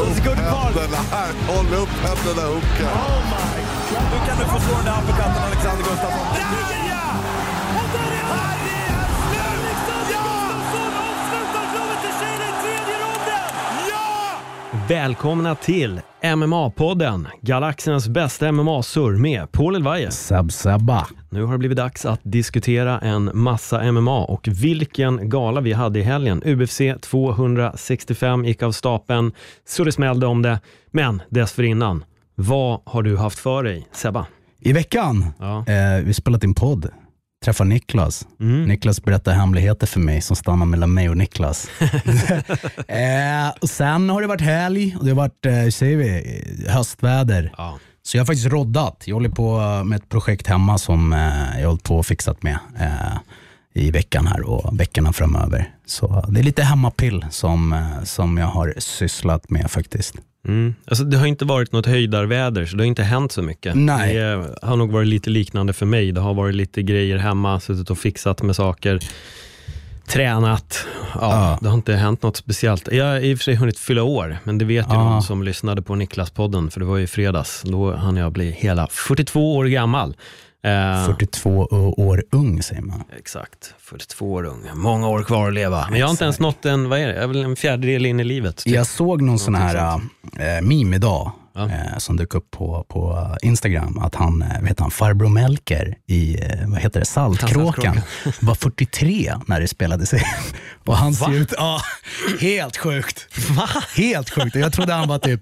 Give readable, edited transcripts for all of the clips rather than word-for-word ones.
sekunder kvar. Håll upp händerna, Hoka. Oh my God. Nu kan du få slå den där uppercutten, Alexander Gustafsson. Ja! Och där är han! Alexander Gustafsson avslutar flovet till tjejen i tredje ronden. Ja! Välkomna till MMA-podden, Galaxens bästa MMA-surr med Paul Elvaje. Sabba. Nu har det blivit dags att diskutera en massa MMA och vilken gala vi hade i helgen. UFC 265 gick av stapeln, så det smällde om det. Men dessförinnan, vad har du haft för dig, Sebba? I veckan, vi spelat in podd. Träffar Niklas. Niklas berättar hemligheter för mig som stannar mellan mig och Niklas. Och sen har det varit helg och det har varit, säger vi, höstväder. Ja. Så jag har faktiskt roddat. Jag håller på med ett projekt hemma som jag har hållit på och fixat med i veckan här och veckorna framöver. Så det är lite hemmapill som jag har sysslat med faktiskt. Alltså det har inte varit något höjdarväder, så det har inte hänt så mycket. Nej. Det har nog varit lite liknande för mig. Det har varit lite grejer hemma, suttit och fixat med saker, tränat. Det har inte hänt något speciellt. Jag har i och för sig hunnit fylla år, men det vet ju någon som lyssnade på Niklas-podden, för det var ju fredags. Då hann jag bli hela 42 år gammal. 42 år ung säger man. Exakt, 42 år ung. Många år kvar att leva. Men jag har inte ens nått en, vad är det? Jag är väl en fjärdedel in i livet. Typ. Jag såg någon sån här meme idag som dök upp på Instagram. Att han, farbror Melker i, Saltkråkan var 43 när det spelades in. Och han ser ut, helt sjukt. Helt sjukt. Jag trodde han var typ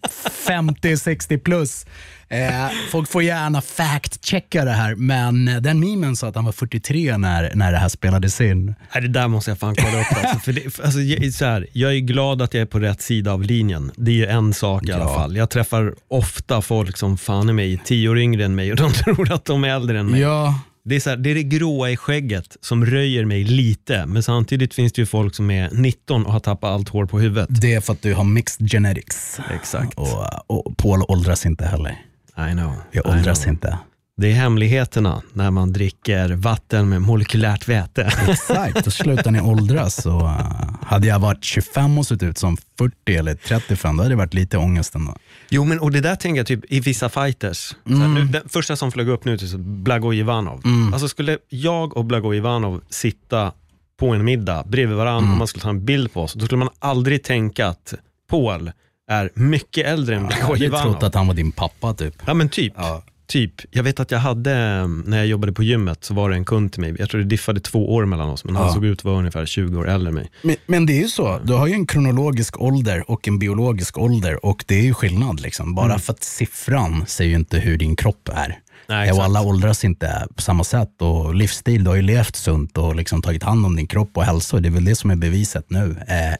50-60 plus. Folk får gärna fact-checka det här, men den memen sa att han var 43 när det här spelades in. Nej, det där måste jag fan kolla upp. Alltså, för det, alltså, jag är glad att jag är på rätt sida av linjen. Det är ju en sak i alla fall. Jag träffar ofta folk som fan är mig 10 år yngre än mig och de tror att de är äldre än mig. Ja. Det är det gråa i skägget som röjer mig lite. Men samtidigt finns det ju folk som är 19 och har tappat allt hår på huvudet. Det är för att du har mixed genetics. Exakt. Och Paul åldras inte heller. I know. Jag åldras inte. Det är hemligheterna när man dricker vatten med molekylärt väte. Exakt, då slutar ni åldras. Och hade jag varit 25 och sett ut som 40 eller 35, då hade det varit lite ångest ändå. Jo, men och det där tänker jag typ i vissa fighters. Så här, nu, den första som flög upp nu till Blagoy Ivanov. Alltså skulle jag och Blagoy Ivanov sitta på en middag bredvid varandra och man skulle ta en bild på oss, då skulle man aldrig tänka att Paul är mycket äldre än Blagoy Ivanov. Jag trodde att han var din pappa typ. Ja, men typ. Typ, jag vet att jag hade, när jag jobbade på gymmet så var det en kund till mig. Jag tror det diffade 2 år mellan oss, men han såg ut att vara ungefär 20 år äldre än mig. Men det är ju så, du har ju en kronologisk ålder och en biologisk ålder, och det är ju skillnad liksom. Bara för att siffran säger ju inte hur din kropp är. Nej, och alla åldras inte på samma sätt, och livsstil, du har ju levt sunt och liksom tagit hand om din kropp och hälsa, och det är väl det som är beviset nu.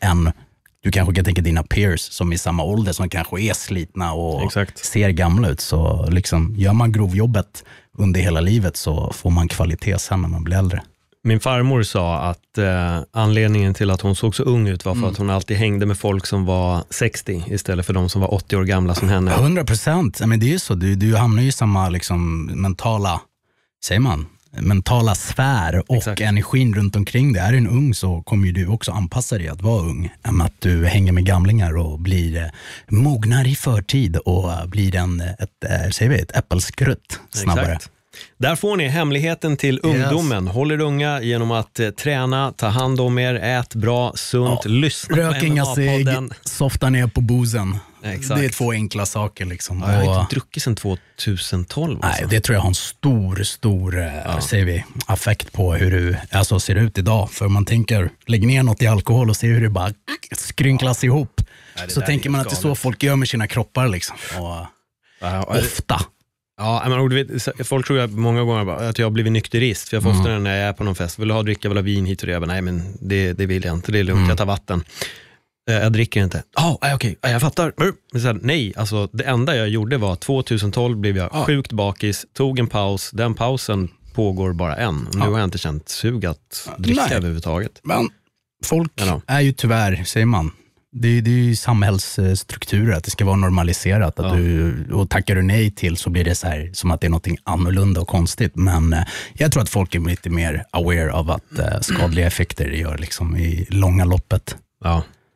Du kanske kan tänka dina peers som i samma ålder som kanske är slitna och ser gamla ut. Så liksom, gör man grovjobbet under hela livet så får man kvalitet sen när man blir äldre. Min farmor sa att anledningen till att hon såg så ung ut var för att hon alltid hängde med folk som var 60 istället för de som var 80 år gamla som henne. 100%, men det är ju så. Du hamnar ju i samma liksom, mentala sfär och energin runt omkring det. Är du en ung så kommer ju du också anpassa dig att vara ung, än att du hänger med gamlingar och blir mognar i förtid och blir ett äppelskrutt snabbare. Exakt. Där får ni hemligheten till ungdomen. Håll er unga genom att träna, ta hand om er, ät bra, sunt, lyssna rök på inga cigg, MMA-podden. Softa ner på bozen. Exakt. Det är 2 enkla saker liksom. Jag har inte druckit sedan 2012. Nej, alltså. det tror jag har en stor affekt på hur du ser ut idag. För man tänker, lägg ner något i alkohol och se hur det bara skrynklas ihop. Så tänker man att det är så folk gör med sina kroppar liksom. Och ofta. Ja, men du vet, folk tror jag många gånger att jag har blivit nykterist. För jag får ofta när jag är på någon fest, vill ha dricka, vill ha vin hit och det. Nej, men det vill jag inte, det är lugnt, jag tar vatten. Jag dricker inte. Okej, jag fattar. Men så här, nej, alltså det enda jag gjorde var 2012 blev jag sjukt bakis, tog en paus. Den pausen pågår bara en. Nu har jag inte känt sug att dricka överhuvudtaget. Men folk är ju tyvärr, säger man, det är ju samhällsstrukturer att det ska vara normaliserat. Att och tackar du nej till så blir det så här som att det är något annorlunda och konstigt. Men jag tror att folk är lite mer aware av att skadliga effekter det gör liksom i långa loppet. Ja.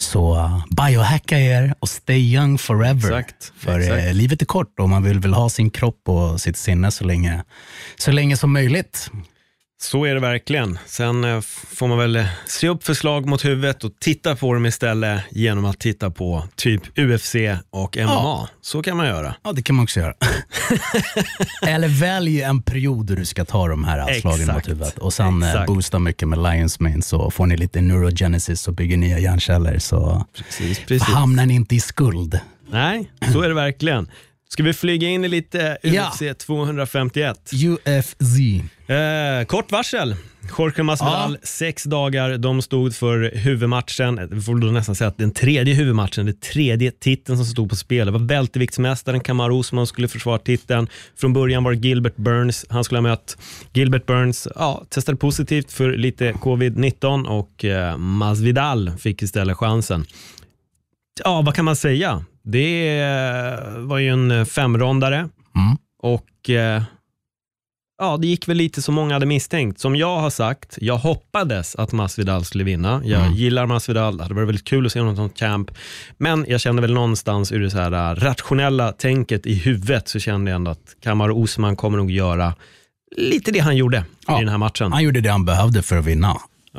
Så biohacka er och stay young forever. Exakt. För livet är kort och man vill väl ha sin kropp och sitt sinne så länge som möjligt. Så är det verkligen. Sen får man väl se upp förslag mot huvudet och titta på dem istället genom att titta på typ UFC och MMA. Ja. Så kan man göra. Ja, det kan man också göra. Eller välj en period där du ska ta de här slagen mot huvudet. Och sen boosta mycket med Lion's Mane, så får ni lite neurogenesis och bygger nya hjärnceller. Så precis. hamnar ni inte i skuld. Nej, så är det verkligen. Ska vi flyga in i lite UFC 251? UFC. Kort varsel. Jorge Masvidal, 6 dagar. De stod för huvudmatchen. Vi får då nästan säga att den tredje huvudmatchen, den tredje titeln som stod på spel. Det var bälteviktsmästaren Kamaru Usman skulle försvara titeln. Från början var Gilbert Burns. Han skulle ha mött Gilbert Burns. Ja, testade positivt för lite covid-19 och Masvidal fick istället chansen. Ja, vad kan man säga? Det var ju en 5-rondare och det gick väl lite som många hade misstänkt. Som jag har sagt, jag hoppades att Masvidal skulle vinna. Jag gillar Masvidal, det hade varit väldigt kul att se honom som champ. Men jag kände väl någonstans ur det så här rationella tänket i huvudet, så kände jag ändå att Kamaru Usman kommer nog göra lite det han gjorde i den här matchen. Han gjorde det han behövde för att vinna.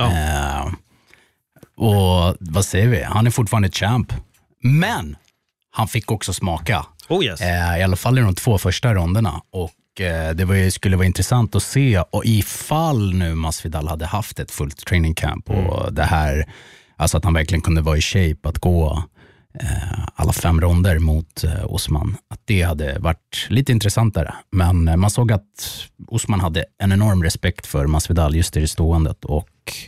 Och vad säger vi? Han är fortfarande champ. Men han fick också smaka. Oh yes. I alla fall i de 2 första ronderna. Och skulle vara intressant att se. Och ifall nu Masvidal hade haft ett fullt training camp och det här, alltså att han verkligen kunde vara i shape att gå alla 5 ronder mot Usman. Att det hade varit lite intressantare. Men man såg att Usman hade en enorm respekt för Masvidal just i det ståendet. Och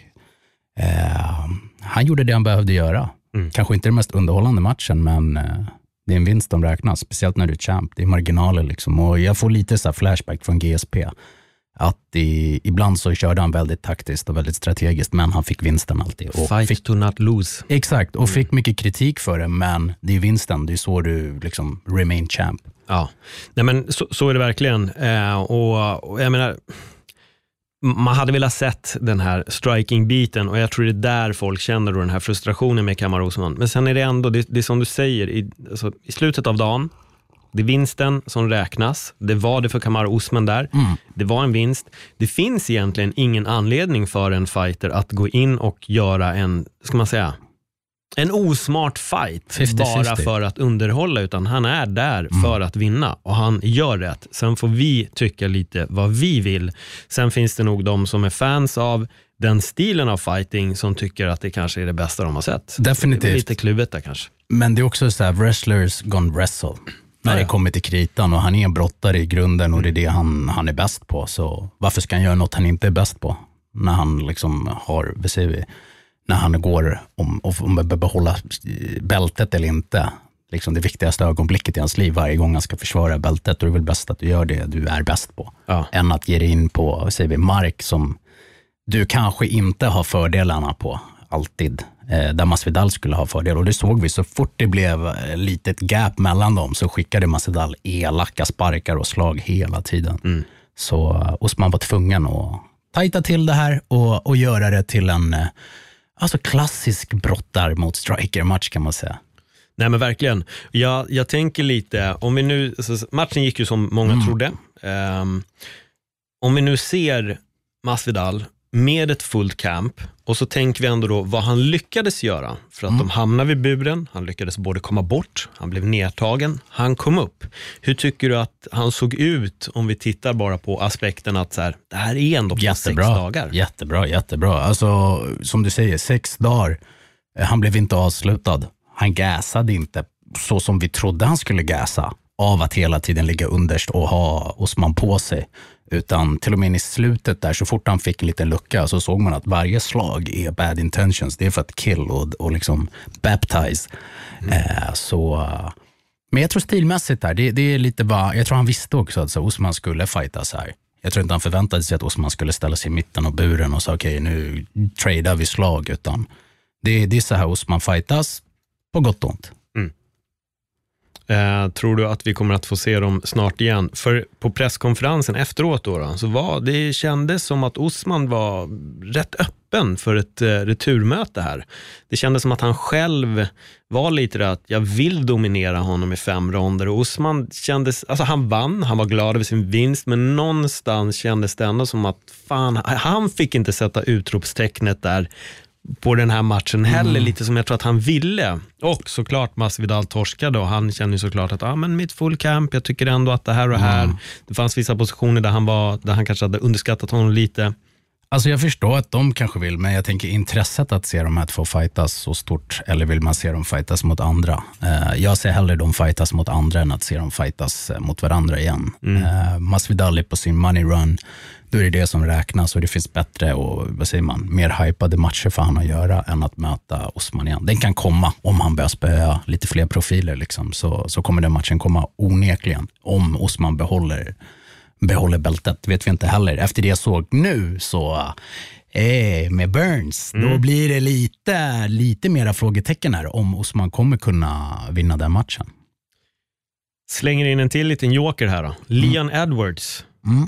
han gjorde det han behövde göra. Kanske inte den mest underhållande matchen, men det är en vinst som räknas, speciellt när du är champ. Det är marginaler liksom. Och jag får lite så här flashback från GSP. Att ibland så körde han väldigt taktiskt och väldigt strategiskt, men han fick vinsten alltid. Och Fight to not lose. Exakt, och fick mycket kritik för det, men det är vinsten. Det är så du liksom remain champ. Ja, nej men så är det verkligen. Och jag menar, man hade velat sett den här striking-biten, och jag tror det är där folk känner då den här frustrationen med Kamaru Usman. Men sen är det ändå, det är som du säger, i slutet av dagen, det är vinsten som räknas. Det var det för Kamaru Usman där. Det var en vinst. Det finns egentligen ingen anledning för en fighter att gå in och göra en osmart fight 50-50. Bara för att underhålla, utan han är där för att vinna och han gör rätt. Sen får vi tycka lite vad vi vill. Sen finns det nog de som är fans av den stilen av fighting som tycker att det kanske är det bästa de har sett. Definitivt. Det är lite kluvet där kanske. Men det är också så här, wrestlers gone wrestle. När det kommer till kritan, och han är en brottare i grunden och det är det han är bäst på. Så varför ska han göra något han inte är bäst på? När han liksom har, när han går om att behålla bältet eller inte. Liksom det viktigaste ögonblicket i hans liv varje gång han ska försvara bältet. Och det är väl bäst att du gör det du är bäst på. Än att ge dig in på mark som du kanske inte har fördelarna på alltid. Där Masvidal skulle ha fördel. Och det såg vi, så fort det blev litet gap mellan dem så skickade Masvidal elaka sparkar och slag hela tiden. Så Usman var tvungen att tajta till det här och göra det till en klassisk brottar mot striker-match kan man säga. Nej men verkligen. Jag tänker lite, om vi nu, matchen gick ju som många trodde. Om vi nu ser Masvidal med ett fullt camp, och så tänker vi ändå då vad han lyckades göra. För att de hamnade vid buren, han lyckades både komma bort, han blev nedtagen, han kom upp. Hur tycker du att han såg ut om vi tittar bara på aspekten att så här, det här är ändå på 6 dagar? Jättebra. Alltså som du säger, 6 dagar. Han blev inte avslutad. Han gasade inte så som vi trodde han skulle gasa, av att hela tiden ligga underst och ha Usman på sig. Utan till och med i slutet där, så fort han fick en liten lucka, så såg man att varje slag är bad intentions. Det är för att kill och liksom baptize. Men jag tror stilmässigt där, det är lite bara, jag tror han visste också att så Usman skulle fightas här. Jag tror inte han förväntade sig att Usman skulle ställa sig i mitten av buren och sa okej, nu tradar vi slag, utan det är så här Usman fightas på gott och ont. Tror du att vi kommer att få se dem snart igen? För på presskonferensen efteråt då så det kändes som att Usman var rätt öppen för ett returmöte här. Det kändes som att han själv var lite där att jag vill dominera honom i 5 ronder, och Usman kändes, alltså han vann, han var glad över sin vinst, men någonstans kändes det ändå som att fan, han fick inte sätta utropstecknet där på den här matchen heller, lite som jag tror att han ville. Och såklart Masvidal torskade, och han känner ju såklart att men mitt full camp, jag tycker ändå att det här och här. Det fanns vissa positioner där han kanske hade underskattat honom lite. Alltså jag förstår att de kanske vill, men jag tänker intresset att se de här två fightas så stort, eller vill man se dem fightas mot andra? Jag ser hellre de fightas mot andra än att se dem fightas mot varandra igen. Masvidal är på sin money run, då är det som räknas, och det finns bättre och mer hypade matcher för han att göra än att möta Usman igen. Den kan komma om han börjar spöa lite fler profiler liksom, så kommer den matchen komma onekligen. Om Usman behåller bältet, vet vi inte heller. Efter det jag såg nu så med Burns, då blir det lite mera frågetecken här om Usman kommer kunna vinna den matchen. Slänger in en till liten joker här då. Leon Edwards.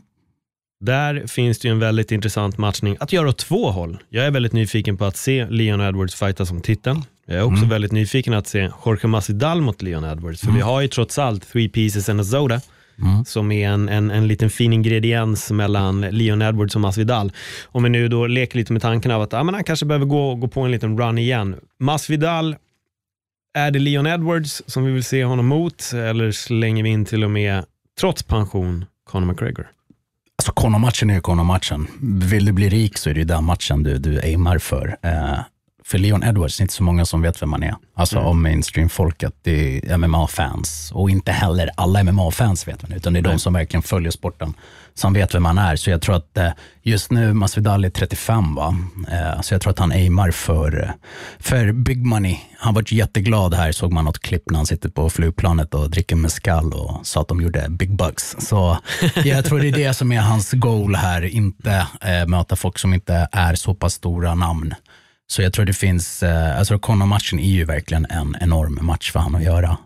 Där finns det ju en väldigt intressant matchning att göra åt 2 håll. Jag är väldigt nyfiken på att se Leon Edwards fighta som titeln. Jag är också väldigt nyfiken att se Jorge Masvidal mot Leon Edwards. För vi har ju trots allt 3 pieces and a soda. Som är en liten fin ingrediens mellan Leon Edwards och Masvidal. Om vi nu då leker lite med tanken av att han kanske behöver gå på en liten run igen. Masvidal, är det Leon Edwards som vi vill se honom mot, eller slänger vi in till och med trots pension Conor McGregor? Alltså Conor-matchen är ju Conor-matchen. Vill du bli rik så är det ju den matchen du aimar för. För Leon Edwards är inte så många som vet vem man är. Alltså om mainstream-folket, det är MMA-fans. Och inte heller alla MMA-fans vet man, utan det är de som verkligen följer sporten som vet vem man är. Så jag tror att just nu Masvidal är 35 va? Så jag tror att han aimar för big money. Han var jätteglad här, såg man något klipp när han sitter på flygplanet och dricker mezcal och sa att de gjorde big bucks. Så jag tror det är det som är hans goal här, inte möta folk som inte är så pass stora namn. Så jag tror det finns, alltså Conor-matchen är ju verkligen en enorm match för han att göra.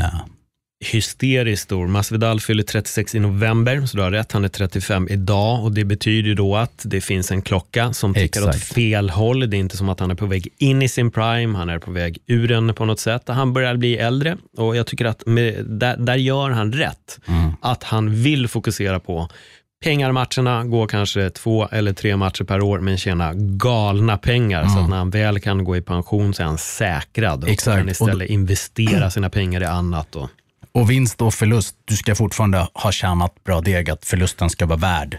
Hysteriskt stor. Masvidal fyller 36 i november, så du har rätt, han är 35 idag, och det betyder då att det finns en klocka som tickar åt fel håll. Det är inte som att han är på väg in i sin prime, han är på väg ur den på något sätt. Han börjar bli äldre, och jag tycker att där gör han rätt. Att han vill fokusera på pengarmatcherna, går kanske 2 eller 3 matcher per år, men tjäna galna pengar, så att när han väl kan gå i pension så är han säkrad och kan istället investera sina pengar i annat. Och vinst och förlust, du ska fortfarande ha tjänat bra deg, att förlusten ska vara värd.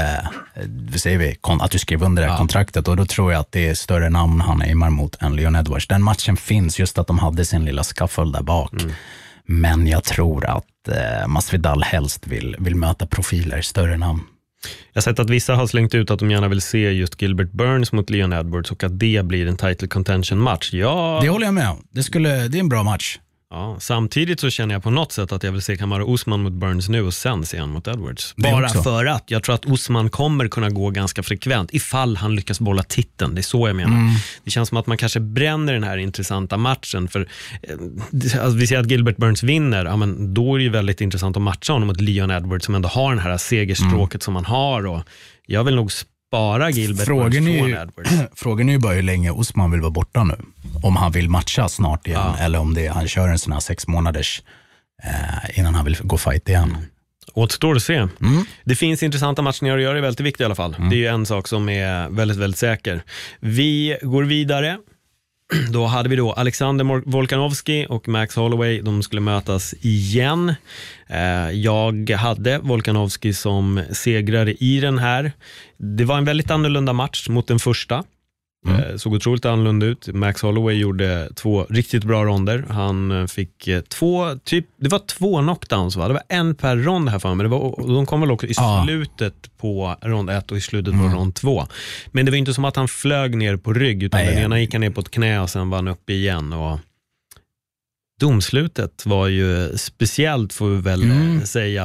Säger vi, att du skrev under det här kontraktet, och då tror jag att det är större namn han aimar mot än Leon Edwards. Den matchen finns, just att de hade sin lilla scuffle där bak. Men jag tror att Masvidal helst vill möta profiler, större namn. Jag har sett att vissa har slängt ut att de gärna vill se just Gilbert Burns mot Leon Edwards, och att det blir en title contention match. Ja, det håller jag med om. Det är en bra match. Ja, samtidigt så känner jag på något sätt att jag vill se Kamaru Usman mot Burns nu, och sen se han mot Edwards. Bara för att jag tror att Usman kommer kunna gå ganska frekvent ifall han lyckas bolla titeln. Det är så jag menar. Det känns som att man kanske bränner den här intressanta matchen, för alltså, vi ser att Gilbert Burns vinner, men då är det ju väldigt intressant att matcha honom mot Leon Edwards som ändå har den här segerstråket som han har, och jag vill nog spara Gilbert Burns från Edwards. Frågan är ju bara hur länge Usman vill vara borta nu. Om han vill matcha snart igen, eller om han kör en sån här 6 månaders innan han vill gå fight igen. Återstår att se. Det finns intressanta matcher att göra, det är väldigt viktigt i alla fall. Det är ju en sak som är väldigt, väldigt säker. Vi går vidare. Då hade vi då Alexander Volkanovski och Max Holloway. De skulle mötas igen. Jag hade Volkanovski som segrare i den här. Det var en väldigt annorlunda match mot den första. Såg otroligt annorlunda ut. Max Holloway gjorde 2 riktigt bra ronder. Han fick 2 knockdowns, va? Det var en per rond här för mig. De kom väl också i slutet på rond 1 och i slutet på rond 2. Men det var inte som att han flög ner på rygg, utan den ena gick han ner på ett knä och sen var han uppe igen. Och domslutet var ju speciellt, får vi väl säga.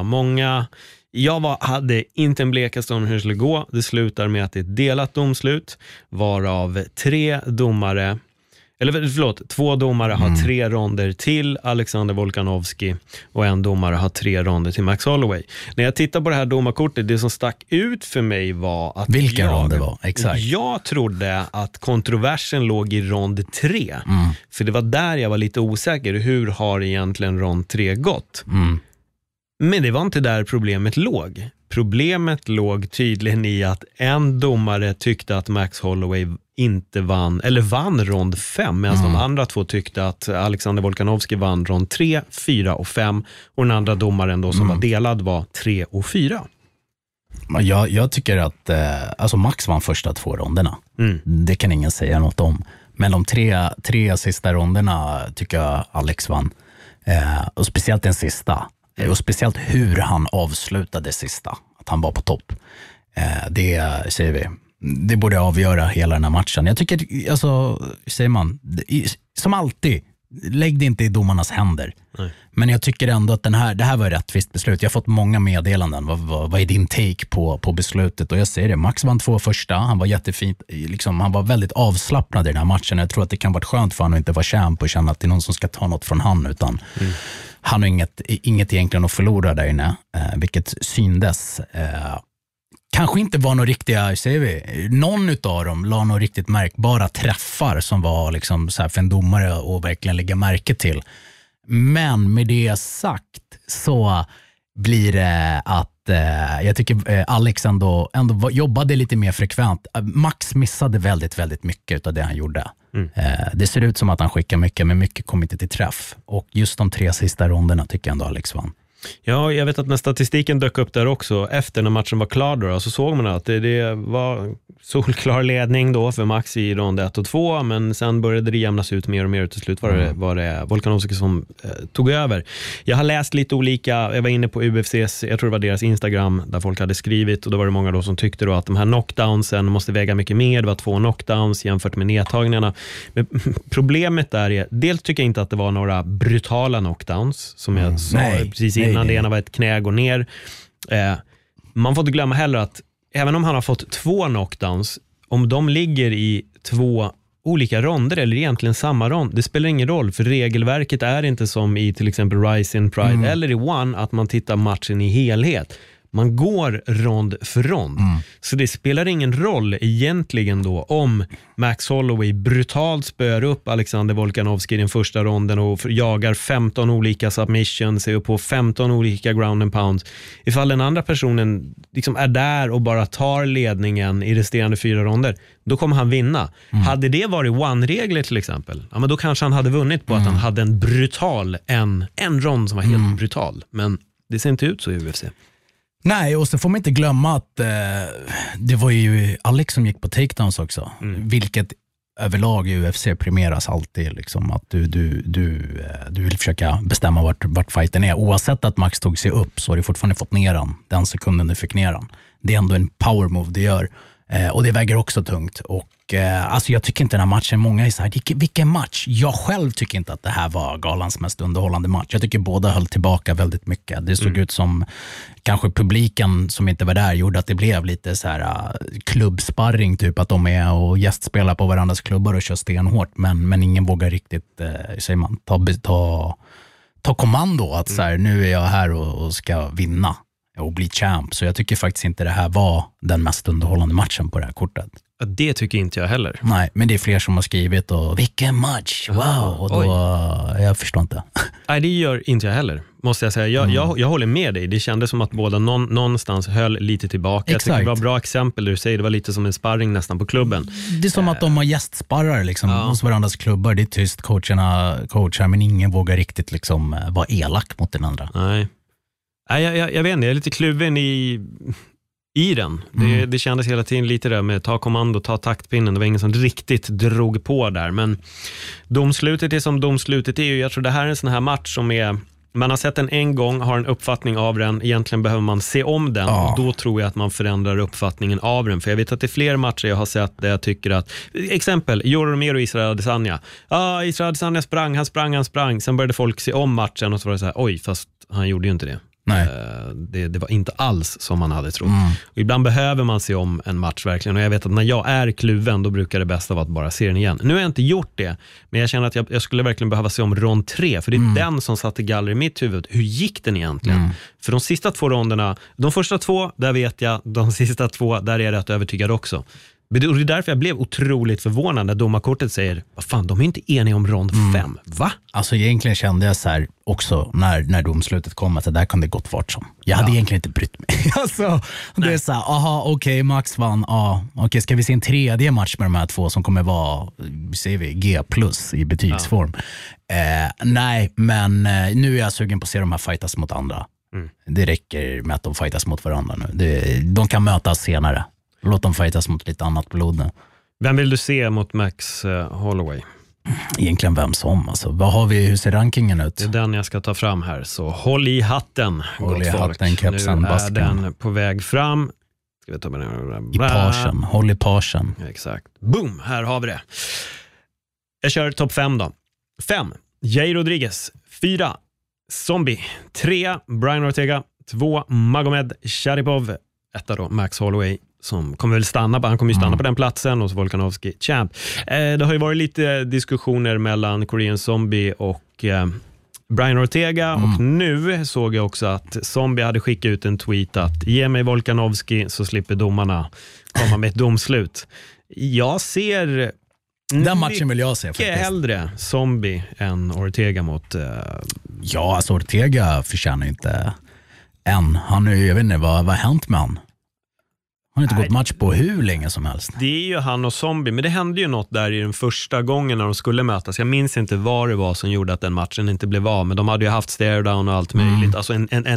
Jag hade inte en blekaste om hur det skulle gå. Det slutar med att det är ett delat domslut, varav 3 domare Eller förlåt, 2 domare har 3 ronder till Alexander Volkanovski och en domare har 3 ronder till Max Holloway. När jag tittar på det här domarkortet, det som stack ut för mig var att vilken rond det var, exakt. Jag trodde att kontroversen låg i rond 3. För det var där jag var lite osäker. Hur har egentligen rond 3 gått? Men det var inte där problemet låg. Problemet låg tydligen i att en domare tyckte att Max Holloway inte vann, eller vann rond 5, medan de andra 2 tyckte att Alexander Volkanovski vann rond 3, 4 och 5, och den andra domaren då som var delad var 3 och 4. Jag tycker att alltså Max vann första 2 ronderna. Det kan ingen säga något om. Men de 3 sista ronderna tycker jag Alex vann. Och speciellt den sista. Och speciellt hur han avslutade sista. Att han var på topp. Det säger vi. Det borde avgöra hela den här matchen. Jag tycker, alltså, säger man, som alltid, lägg det inte i domarnas händer. Nej. Men jag tycker ändå att det här var ett rättvist beslut. Jag har fått många meddelanden. Vad är din take på beslutet? Och jag säger det, Max vann 2 första. Han var jättefint, liksom, han var väldigt avslappnad i den här matchen. Jag tror att det kan vara skönt för honom att inte vara champ och känna att det är någon som ska ta något från han, utan han har inget egentligen att förlora där inne, vilket syndes. Kanske inte var några riktiga, säger vi, någon utav dem la några riktigt märkbara träffar som var liksom så här för en domare att verkligen lägga märke till. Men med det sagt så blir det att jag tycker Alex ändå jobbade lite mer frekvent. Max missade väldigt, väldigt mycket av det han gjorde. Det ser ut som att han skickar mycket, men mycket kom inte till träff. Och just de 3 sista ronderna tycker jag ändå Alex vann. Ja, jag vet att när statistiken dök upp där också, efter när matchen var klar då, så såg man att det var solklar ledning då för Max i rond 1 och 2, men sen började det jämnas ut mer och mer, och till slut var det Volkanovski som tog över. Jag har läst lite olika, jag var inne på UFCs, jag tror det var deras Instagram, där folk hade skrivit, och då var det många då som tyckte då att de här knockdownsen måste väga mycket mer. Det var 2 knockdowns jämfört med nedtagningarna. Men problemet där är, dels tycker jag inte att det var några brutala knockdowns, som jag sa precis innan. Det ena var ett knä går ner. Man får inte glömma heller att även om han har fått 2 knockdowns, om de ligger i 2 olika ronder eller egentligen samma rond, det spelar ingen roll, för regelverket är inte som i till exempel Rising Pride eller i One, att man tittar matchen i helhet. Man går rond för rond. Så det spelar ingen roll egentligen då om Max Holloway brutalt spör upp Alexander Volkanovski i den första ronden och jagar 15 olika submissions, är upp på 15 olika ground and pounds. Ifall den andra personen liksom är där och bara tar ledningen i resterande 4 ronder, då kommer han vinna. Hade det varit one-regler till exempel, ja, men då kanske han hade vunnit på att han hade en brutal, en rond som var helt brutal. Men det ser inte ut så i UFC. Nej, och så får man inte glömma att det var ju Alex som gick på takedowns också. Vilket överlag i UFC premieras alltid. Liksom, att du vill försöka bestämma vart fighten är. Oavsett att Max tog sig upp så har du fortfarande fått ner den sekunden du fick ner den. Det är ändå en power move det gör. Och det väger också tungt. Och alltså jag tycker inte den här matchen, många är så här, vilken match? Jag själv tycker inte att det här var galans mest underhållande match. Jag tycker båda höll tillbaka väldigt mycket. Det såg ut som kanske publiken som inte var där gjorde att det blev lite så här klubbsparring, typ att de är och gästspelar på varandras klubbar och kör stenhårt, men ingen vågar riktigt säger man, ta kommando att så här, nu är jag här och ska vinna och bli champ. Så jag tycker faktiskt inte det här var den mest underhållande matchen på det här kortet. Det tycker inte jag heller. Nej, men det är fler som har skrivit och vilken match, wow, och då, jag förstår inte. Nej, det gör inte jag heller, måste jag säga. Jag håller med dig. Det kändes som att båda någonstans höll lite tillbaka. Exakt. Jag tycker det var bra exempel du säger. Det var lite som en sparring nästan på klubben. Det är som att de har gästsparrar liksom, hos varandras klubbar. Det är tyst, coachar, men ingen vågar riktigt liksom vara elak mot den andra. Nej, jag vet inte, jag är lite kluven i den. Det kändes hela tiden lite där med ta kommando, ta taktpinnen. Det var ingen som riktigt drog på där. Men domslutet är som domslutet är ju. Jag tror det här är en sån här match som är, man har sett den en gång, har en uppfattning av den. Egentligen behöver man se om den och då tror jag att man förändrar uppfattningen av den. För jag vet att det är fler matcher jag har sett där jag tycker att, exempel, Yoel Romero och Israel Adesanya. Israel Adesanya sprang. Sen började folk se om matchen och så var det så här, oj, fast han gjorde ju inte det. Nej. Det var inte alls som man hade trott. Och ibland behöver man se om en match verkligen. Och jag vet att när jag är kluven, då brukar det bästa vara att bara se den igen. Nu har jag inte gjort det, men jag känner att jag skulle verkligen behöva se om rond 3. För det är den som satte galler i mitt huvud. Hur gick den egentligen? För de sista 2 ronderna, de första 2, där vet jag. De sista 2, där är jag rätt övertygad också. Och det är därför jag blev otroligt förvånad när domarkortet säger, vad fan, de är inte eniga om rond 5, va? Alltså egentligen kände jag så här också när domslutet kom att det där kan det gått vart som. Jag hade egentligen inte brytt mig. Alltså, det är så här, okej, Max vann. Okej, ska vi se en tredje match med de här 2 som kommer vara, säger vi, G+ i betygsform? Nej, men nu är jag sugen på att se de här fightas mot andra. Det räcker med att de fightas mot varandra nu. De kan mötas senare. Låt dem fightas mot lite annat blod nu. Vem vill du se mot Max Holloway? Egentligen vem som. Alltså, vad har vi, hur ser rankingen ut? Det är den jag ska ta fram här. Så håll i hatten. Håll i hatten, kepsen, nu är basken. den på väg fram. Ska vi ta med den? I pagen. Håll i pagen. Exakt. Boom, här har vi det. Jag kör topp 5 då. 5. Jay Rodriguez. 4. Zombie. 3. Brian Ortega. 2. Magomed Sharipov. 1 då, Max Holloway, som kommer väl stanna på, han kommer ju stanna på den platsen, och så Volkanovski champ. Det har ju varit lite diskussioner mellan Korean Zombie och Brian Ortega, och nu såg jag också att Zombie hade skickat ut en tweet att ge mig Volkanovski så slipper domarna komma med ett domslut. Jag ser den matchen vill jag se faktiskt. Hellre Zombie än Ortega mot Ja, alltså Ortega förtjänar inte än. Han är ju, jag vet inte, vad har hänt med han? Han har inte gått match på hur länge som helst. Det är ju han och Zombie, men det hände ju något där i den första gången när de skulle mötas. Jag minns inte vad det var som gjorde att den matchen inte blev av, men de hade ju haft staredown och allt möjligt. Alltså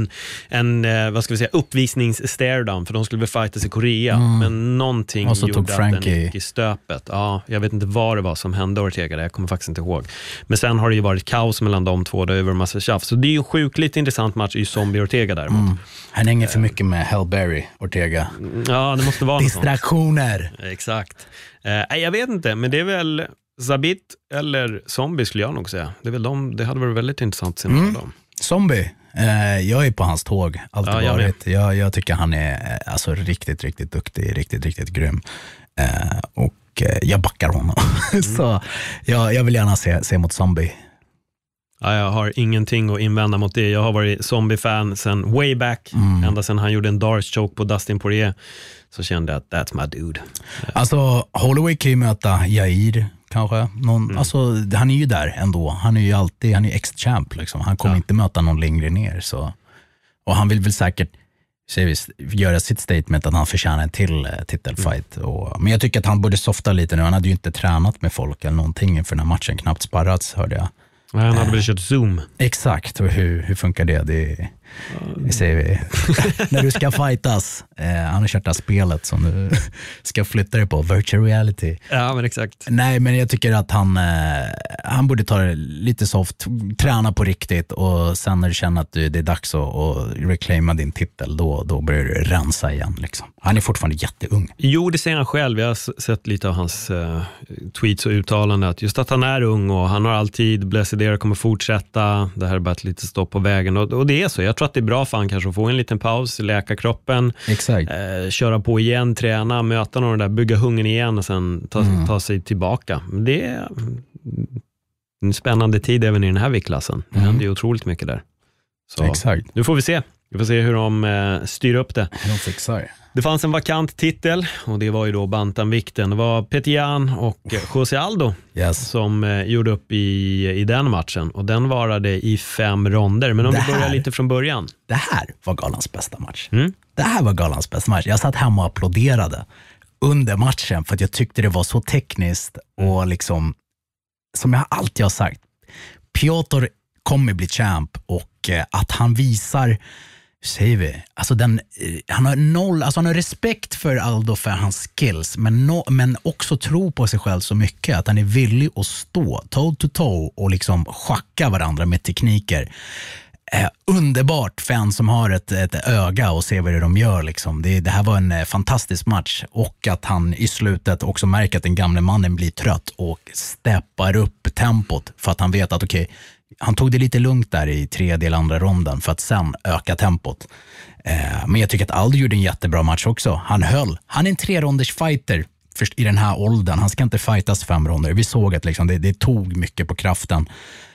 en vad ska vi säga, uppvisnings-staredown, för de skulle väl fightas i Korea, men någonting och så gjorde tog att den gick i stöpet. Ja, jag vet inte vad det var som hände Ortega där, jag kommer faktiskt inte ihåg. Men sen har det ju varit kaos mellan de två, då över massa tjafs. Så det är ju sjukligt intressant match i Zombie Ortega däremot. Han hänger för mycket med Hellberry Ortega. Ja, det måste vara distraktioner. Exakt. Jag vet inte, men det är väl Zabit eller Zombie skulle jag nog säga. Det är väl det hade varit väldigt intressant att se dem. Zombie, jag är på hans tåg. Alltid varit. Jag tycker han är alltså riktigt, riktigt duktig, riktigt, riktigt grym. Och jag backar honom. Så jag vill gärna se mot Zombie. Ja, jag har ingenting att invända mot det. Jag har varit Zombie-fan sen way back. Ända sen han gjorde en Darce choke på Dustin Poirier, så kände jag att that's my dude. Alltså Holloway kan ju möta Jair kanske. Alltså, han är ju där ändå. Han är ju alltid, han är ex-champ liksom. Han kommer inte möta någon längre ner. Så. Och han vill väl säkert göra sitt statement att han förtjänar en till titelfight. Men jag tycker att han borde softa lite nu. Han hade ju inte tränat med folk eller någonting inför den här matchen. Knappt sparrats, hörde jag. Han hade väl kört Zoom. Exakt, och hur funkar det? Det säger vi. När du ska fightas, han har kört det här spelet som du ska flytta dig på, virtual reality. Ja, men exakt. Nej, men jag tycker att han borde ta det lite soft, träna på riktigt, och sen när du känner att det är dags att reclaima din titel, då börjar du rensa igen liksom. Han är fortfarande jätteung. Jo, det säger han själv. Jag har sett lite av hans tweets och uttalanden, att just att han är ung och han har alltid Blessidera kommer fortsätta. Det här är bara ett litet stopp på vägen, och det är så. Jag tror att det är bra för han kanske att få en liten paus, läka kroppen. Exakt. Köra på igen, träna, möta någon där, bygga hungern igen och sen ta sig tillbaka. Det är en spännande tid även i den här viktklassen. Det händer ju otroligt mycket där. Så exakt. Nu får vi se. Vi får se hur de styr upp det. De fixar. Det fanns en vakant titel, och det var ju då bantamvikten. Det var Petr Yan och José Aldo som gjorde upp i den matchen. Och den varade i 5 ronder. Men om vi börjar lite från början. Det här var galans bästa match. Det här var galans bästa match. Jag satt hemma och applåderade under matchen för att jag tyckte det var så tekniskt. Och liksom, som jag alltid har sagt, Piotr kommer bli champ, och att han visar, säger vi, alltså han har respekt för Aldo för hans skills, men också tro på sig själv så mycket att han är villig att stå toe to toe och liksom schacka varandra med tekniker. Underbart för en som har ett öga och ser vad det de gör liksom. Det här var en fantastisk match, och att han i slutet också märker att den gamla mannen blir trött och steppar upp tempot för att han vet att okej, Han tog det lite lugnt där i tredje eller andra ronden för att sen öka tempot. Men jag tycker att Aldo gjorde en jättebra match också. Han är en 3-ronders fighter i den här åldern. Han ska inte fightas 5 ronder. Vi såg att liksom det tog mycket på kraften.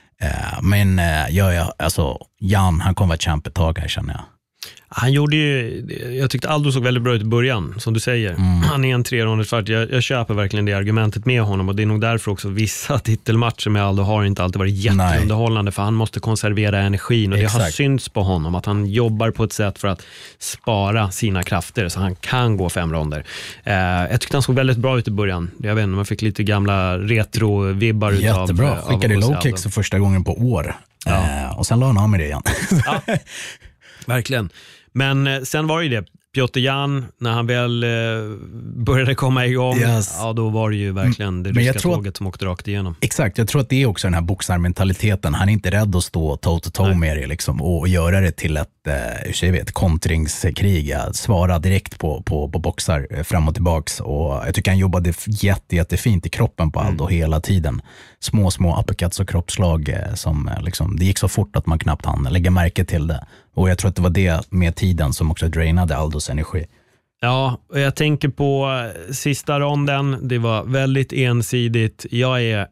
Men alltså Jan, han kommer vara champ ett tag här, känner jag. Han gjorde ju, jag tyckte Aldo såg väldigt bra ut i början, som du säger. Han är en 3-ronders fight. Jag köper verkligen det argumentet med honom, och det är nog därför också vissa titelmatcher med Aldo har inte alltid varit jätteunderhållande, för han måste konservera energin, och det har synts på honom att han jobbar på ett sätt för att spara sina krafter så han kan gå 5 ronder. Jag tyckte han såg väldigt bra ut i början. Jag vet inte, man fick lite gamla retro-vibbar utav. Jättebra, skickade low kicks för första gången på år. Och sen la han av med det igen. Ja. Verkligen. Men sen var ju det Piotr Jan, när han väl började komma igång, då var det ju verkligen det ryska tåget som åkte rakt igenom. Exakt, jag tror att det är också den här boxarmentaliteten. Han är inte rädd att stå toe-to-toe med det liksom, och göra det till ett kontringskrig. Svara direkt på boxar fram och tillbaks. Och jag tycker han jobbade jättefint i kroppen på Aldo hela tiden. Små uppercuts och kroppslag som liksom, det gick så fort att man knappt hann lägga märke till det. Och jag tror att det var det med tiden som också drainade Aldos energi. Ja, och jag tänker på sista ronden. Det var väldigt ensidigt. Jag är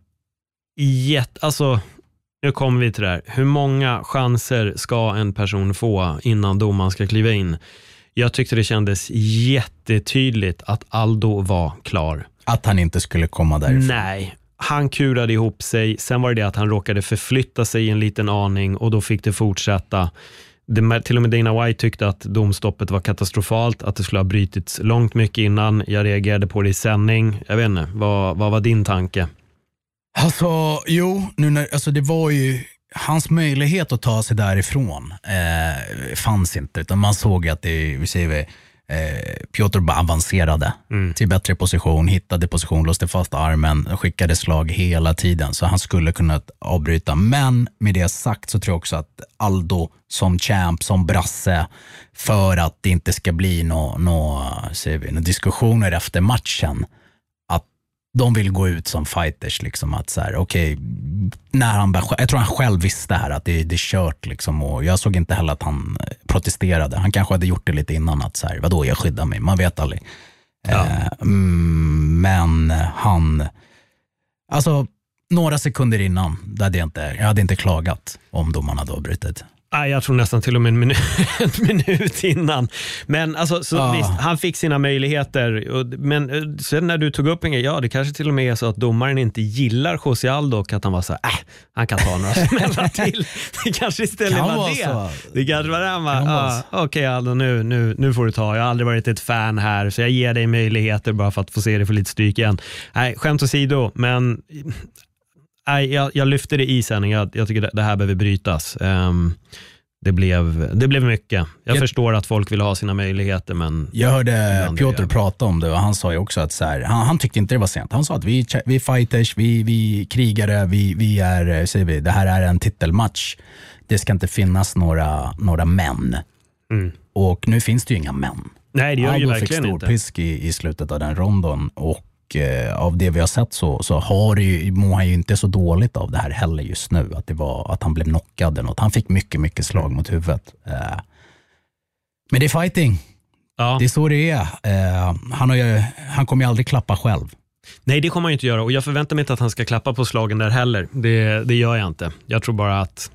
alltså, nu kommer vi till det här. Hur många chanser ska en person få innan domaren ska kliva in? Jag tyckte det kändes jättetydligt att Aldo var klar. Att han inte skulle komma därifrån? Nej. Han kurade ihop sig. Sen var det att han råkade förflytta sig en liten aning, och då fick det fortsätta. Till och med Dana White tyckte att domstoppet var katastrofalt, att det skulle ha brytits långt mycket innan. Jag reagerade på det i sändning. Jag vet inte, vad var din tanke? Alltså, det var ju hans möjlighet att ta sig därifrån fanns inte, utan man såg att Piotr bara avancerade till bättre position, hittade position, låste fast armen, skickade slag hela tiden, så han skulle kunna avbryta. Men med det sagt så tror jag också att Aldo som champ, som brasse, för att det inte ska bli några diskussioner efter matchen, att de vill gå ut som fighters liksom, att så här, jag tror han själv visste här att det är kört liksom, och jag såg inte heller att han protesterade. Han kanske hade gjort det lite innan, att så här, vadå, jag skyddar mig, man vet aldrig. Men han, alltså några sekunder innan, jag hade inte klagat om domarna hade avbrutit. Jag tror nästan till och med en minut innan. Men alltså, visst, han fick sina möjligheter. Men sen när du tog upp en grej, det kanske till och med är så att domaren inte gillar José Aldo, och att han var så här, han kan ta några smällar till. Det kanske istället var det. Så. Det kanske var det han var, okej Aldo, nu får du ta. Jag har aldrig varit ett fan här, så jag ger dig möjligheter bara för att få se det för lite stryk igen. Nej, skämt åsido, men jag lyfter det i sändning. Jag tycker det här behöver brytas. Det blev mycket. Jag förstår att folk vill ha sina möjligheter, men jag hörde Piotr prata om det, och han sa ju också att så här, han tyckte inte det var sent. Han sa att vi fighters, vi krigare, vi är, säger vi, det här är en titelmatch. Det ska inte finnas några män. Och nu finns det ju inga män. Nej, det gör ju verkligen inte. Han fick stor pisk i slutet av den ronden, och av det vi har sett så mår han ju inte så dåligt av det här heller just nu, att han blev knockad eller något. Han fick mycket slag mot huvudet. Men det är fighting. Ja. Det är så det är. Han kommer ju aldrig klappa själv. Nej, det kommer han inte göra, och jag förväntar mig inte att han ska klappa på slagen där heller. Det gör jag inte. Jag tror bara att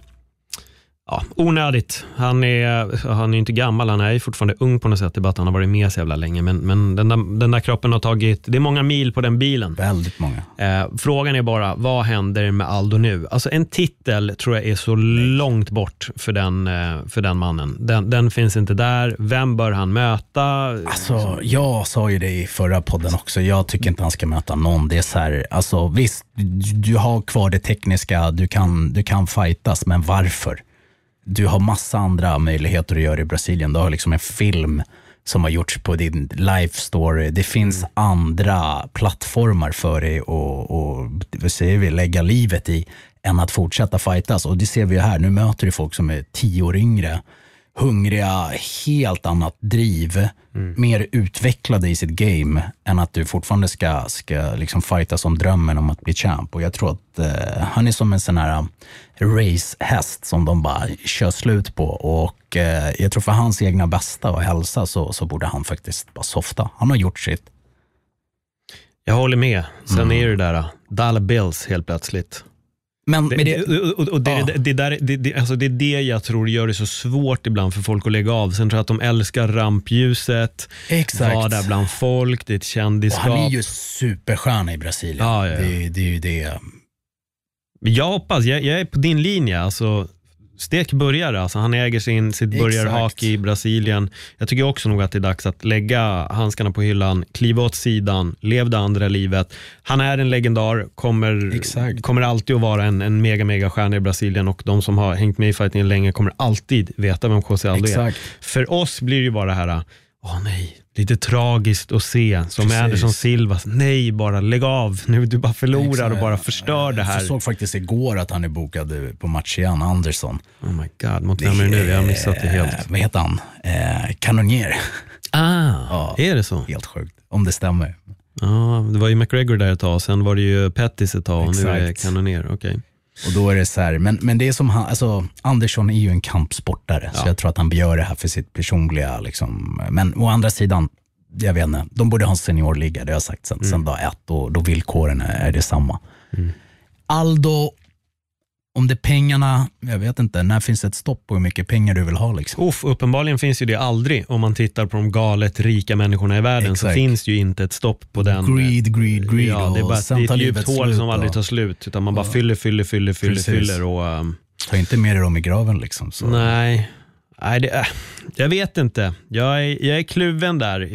onödigt. Han är inte gammal, han är fortfarande ung på något sätt, bara att han har varit med så jävla länge, men den där kroppen har tagit, det är många mil på den bilen. Väldigt många. Frågan är bara, vad händer med Aldo nu? Alltså en titel tror jag är så långt bort för den mannen. Den finns inte där. Vem bör han möta? Alltså, jag sa ju det i förra podden också. Jag tycker inte han ska möta någon. Det är så här, alltså visst, du har kvar det tekniska, du kan fightas, men varför? Du har massa andra möjligheter att göra i Brasilien. Du har liksom en film som har gjorts på din life story. Det finns andra plattformar för dig och vad säger vi, lägga livet i, än att fortsätta fightas. Och det ser vi ju här. Nu möter du folk som är 10 år yngre, hungriga, helt annat driv, mer utvecklade i sitt game än att du fortfarande ska liksom fighta som drömmen om att bli champ. Och jag tror att han är som en sån här racehäst som de bara kör slut på, och jag tror för hans egna bästa och hälsa så borde han faktiskt bara softa. Han har gjort sitt. Jag håller med. Sen är det där Dollar Bills helt plötsligt. Men Det är det jag tror gör det så svårt ibland för folk att lägga av. Sen tror jag att de älskar rampljuset. Exakt. Vara där bland folk, det är ett kändisskap. Och han är ju superstjärna i Brasilien. Ja. Det är ju det. Jag hoppas, jag är på din linje. Alltså, Stek börjare, alltså han äger sitt börjarhak i Brasilien. Jag tycker också nog att det är dags att lägga handskarna på hyllan, kliva åt sidan, lev det andra livet. Han är en legendar, kommer alltid att vara en mega stjärna i Brasilien, och de som har hängt med i fightingen länge kommer alltid veta vem José Aldo är. För oss blir det ju bara det här, lite tragiskt att se som Anderson Silva. Nej, bara lägg av. Nu du bara förlorar och bara förstör det här. Jag såg faktiskt igår att han är bokad på match igen, Anderson. Oh my god, mot vem är det nu? Jag har missat det helt. Vad heter han? Kanonier. Är det så? Helt sjukt, om det stämmer. Ja, det var ju McGregor där ett tag, sen var det ju Pettis ett tag, och nu är det Kanonier, okej. Och då är det så här, men det är som han, alltså Andersson är ju en kampsportare, så jag tror att han gör det här för sitt personliga liksom. Men å andra sidan, jag vet inte, de borde ha en seniorliga, det har jag sagt sen dag ett, och då villkoren är det samma. Aldo, om det är pengarna, jag vet inte, när finns ett stopp på hur mycket pengar du vill ha liksom? Uppenbarligen finns ju det aldrig. Om man tittar på de galet rika människorna i världen, så finns ju inte ett stopp på den. Greed. Ja, det är bara ett djupt hål som aldrig tar slut, utan man bara fyller och ta inte med dem i graven liksom. Så. Nej, jag vet inte. Jag är kluven där.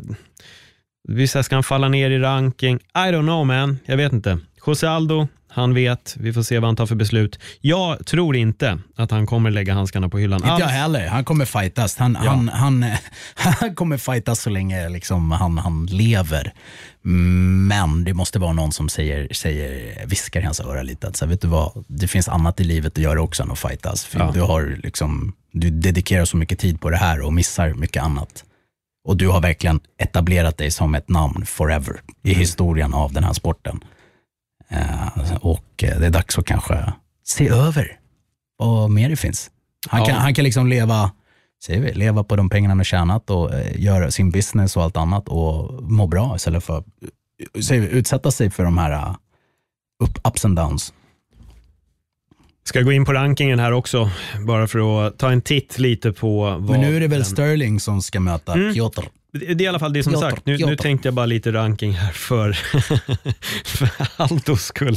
Vissa ska han falla ner i ranking. I don't know, man. Jag vet inte. José Aldo, han vet. Vi får se vad han tar för beslut. Jag tror inte att han kommer lägga handskarna på hyllan. Inte jag heller. Han kommer fightas. Han kommer fightas så länge liksom han lever. Men det måste vara någon som viskar i hans öra lite att så, vet du vad, det finns annat i livet att göra också än att fightas. För du dedikerar så mycket tid på det här och missar mycket annat. Och du har verkligen etablerat dig som ett namn forever i historien av den här sporten. Och det är dags att kanske se över vad mer det finns. Han kan liksom leva på de pengarna han har tjänat och göra sin business och allt annat och må bra istället för utsätta sig för de här ups and downs. Ska jag gå in på rankingen här också, bara för att ta en titt lite på vad... Men nu är det väl Sterling som ska möta Piotr. Det är i alla fall det som sagt. Nu tänkte jag bara lite ranking här för Aldos skull.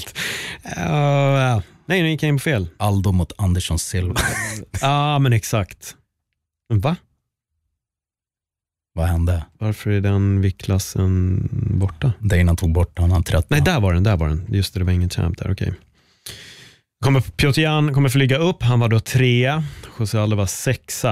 Nej, nu gick jag in på fel. Aldo mot Anderson Silva. Ja, men exakt. Men va? Vad hände? Varför är den viktklassen borta? Dana tog bort den, han 13. Nej, där var den. Just det var ingen champ där, okej. Piotr Jan kommer flyga upp. Han var då 3. José Aldo var 6.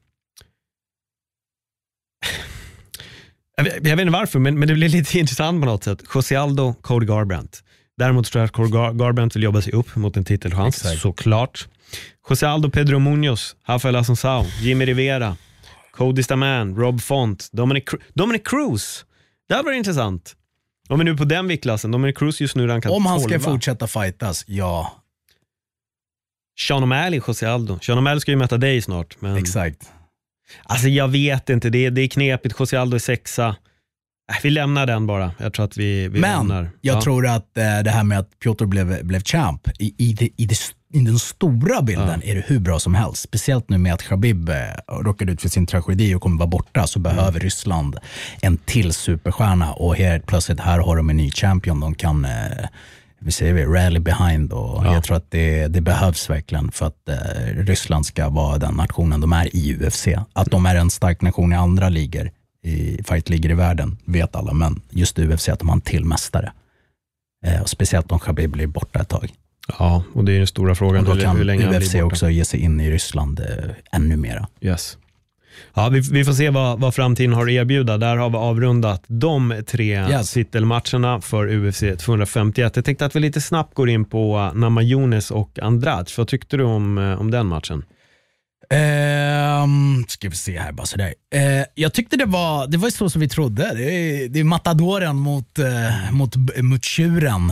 Jag vet inte varför, men det blir lite intressant på något sätt. José Aldo, Cody Garbrandt. Däremot tror jag att Cody Garbrandt vill jobba sig upp mot en titelchans, såklart. José Aldo, Pedro Munoz, Rafael Assunção, Jimmy Rivera, Cody Stamann, Rob Font, Dominic Cruz. Det här var intressant. Om vi nu på den viktklassen, Dominic Cruz just nu rankad 12. Om han ska fortsätta fightas, ja. Sean O'Malley, José Aldo. Sean O'Malley ska ju möta dig snart. Men... Exakt. Alltså jag vet inte, det är knepigt. José Aldo är 6. Vi lämnar den bara. Jag tror att vi lämnar. Men jag tror att det här med att Piotr blev champ i den stora bilden är det hur bra som helst. Speciellt nu med att Khabib råkade ut för sin tragedi och kommer vara borta, så behöver Ryssland en till superstjärna, och helt plötsligt här har de en ny champion. De kan rally behind, och jag tror att det behövs verkligen för att Ryssland ska vara den nationen de är i UFC. Att de är en stark nation i andra ligor, i fightligor i världen, vet alla, men just i UFC att de har en till mästare. Och speciellt om Khabib blir borta ett tag. Ja, och det är den stora frågan. Och då kan hur länge UFC också ge sig in i Ryssland ännu mera. Yes. Ja, vi får se vad framtiden har att erbjuda. Där har vi avrundat de 3 titelmatcherna för UFC 251. Jag tänkte att vi lite snabbt går in på Namajunas och Andrade. Vad tyckte du om den matchen? Ska vi se här bara sådär. Jag tyckte det var så som vi trodde. Det är matadoren mot tjuren.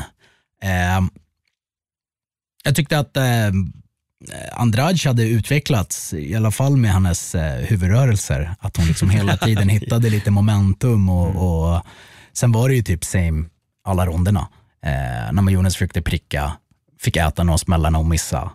Jag tyckte att Andrade hade utvecklats, i alla fall med hennes huvudrörelser. Att hon liksom hela tiden hittade lite momentum och sen var det ju typ same alla ronderna. När Jonas försökte pricka, fick äta några smällarna och missa.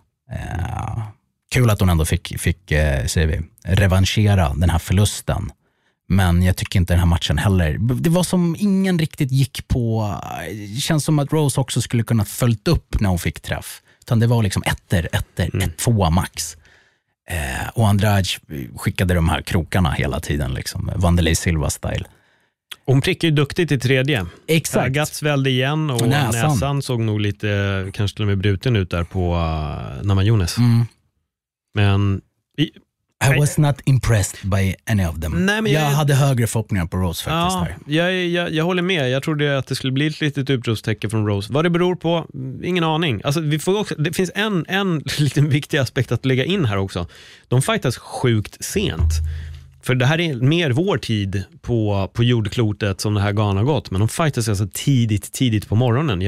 Kul att hon ändå fick säger vi, revanschera den här förlusten. Men jag tycker inte den här matchen heller. Det var som ingen riktigt gick på. Det känns som att Rose också skulle kunna följt upp när hon fick träff. Utan det var liksom 1-2 max. Och Andrade skickade de här krokarna hela tiden. Liksom. Wanderlei Silva-style. Hon prickar ju duktigt i tredje. Exakt. Ögat svällde igen och näsan såg nog lite, kanske till och med bruten ut där på Namajunas. Men I was not impressed by any of them. Nej, men jag hade högre förhoppningar på Rose faktiskt. Ja, jag håller med. Jag trodde att det skulle bli ett litet utropstecken från Rose. Vad det beror på, ingen aning. Alltså, det finns en liten viktig aspekt att lägga in här också. De fightas sjukt sent. För det här är mer vår tid på jordklotet som det här Ghana har gått. Men de fightas alltså tidigt på morgonen.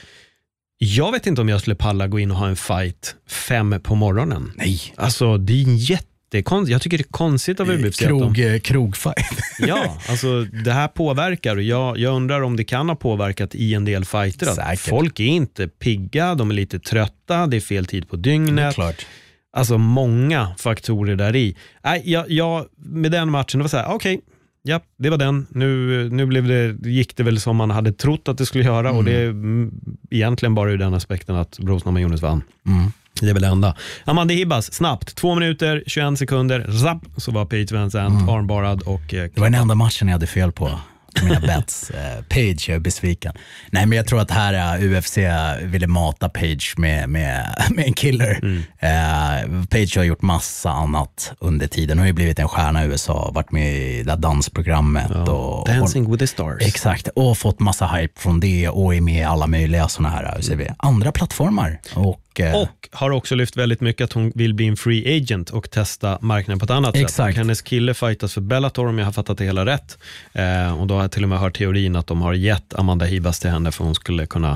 Jag vet inte om jag skulle palla gå in och ha en fight 5 på morgonen. Nej. Alltså det är en jag tycker det är konstigt av UFC. Krogfight. Ja, alltså det här påverkar och jag undrar om det kan ha påverkat i en del fighter. Att folk är inte pigga, de är lite trötta, det är fel tid på dygnet. Det är klart. Alltså många faktorer där i. Jag med den matchen, det var så här, okej. Ja, det var den. Nu gick det väl som man hade trott att det skulle göra och det är egentligen bara ur den aspekten att Rose Namajunas vann. Det är väl det enda. Amanda Hibas, snabbt. 2 minuter, 21 sekunder. Zapp, så var Paige VanZant armbarad och... det var den enda matchen jag hade fel på mina bets. Paige, jag är besviken. Nej, men jag tror att här UFC ville mata Paige med en killer. Paige har gjort massa annat under tiden. Hon har ju blivit en stjärna i USA, varit med i det dansprogrammet. Och Dancing with the Stars. Exakt, och fått massa hype från det och är med i alla möjliga såna här andra plattformar. Och har också lyft väldigt mycket att hon vill bli en free agent och testa marknaden på ett annat sätt. Och hennes kille fightas för Bellator om jag har fattat det hela rätt. Och då har jag till och med hört teorin att de har gett Amanda Hibas till henne för hon skulle kunna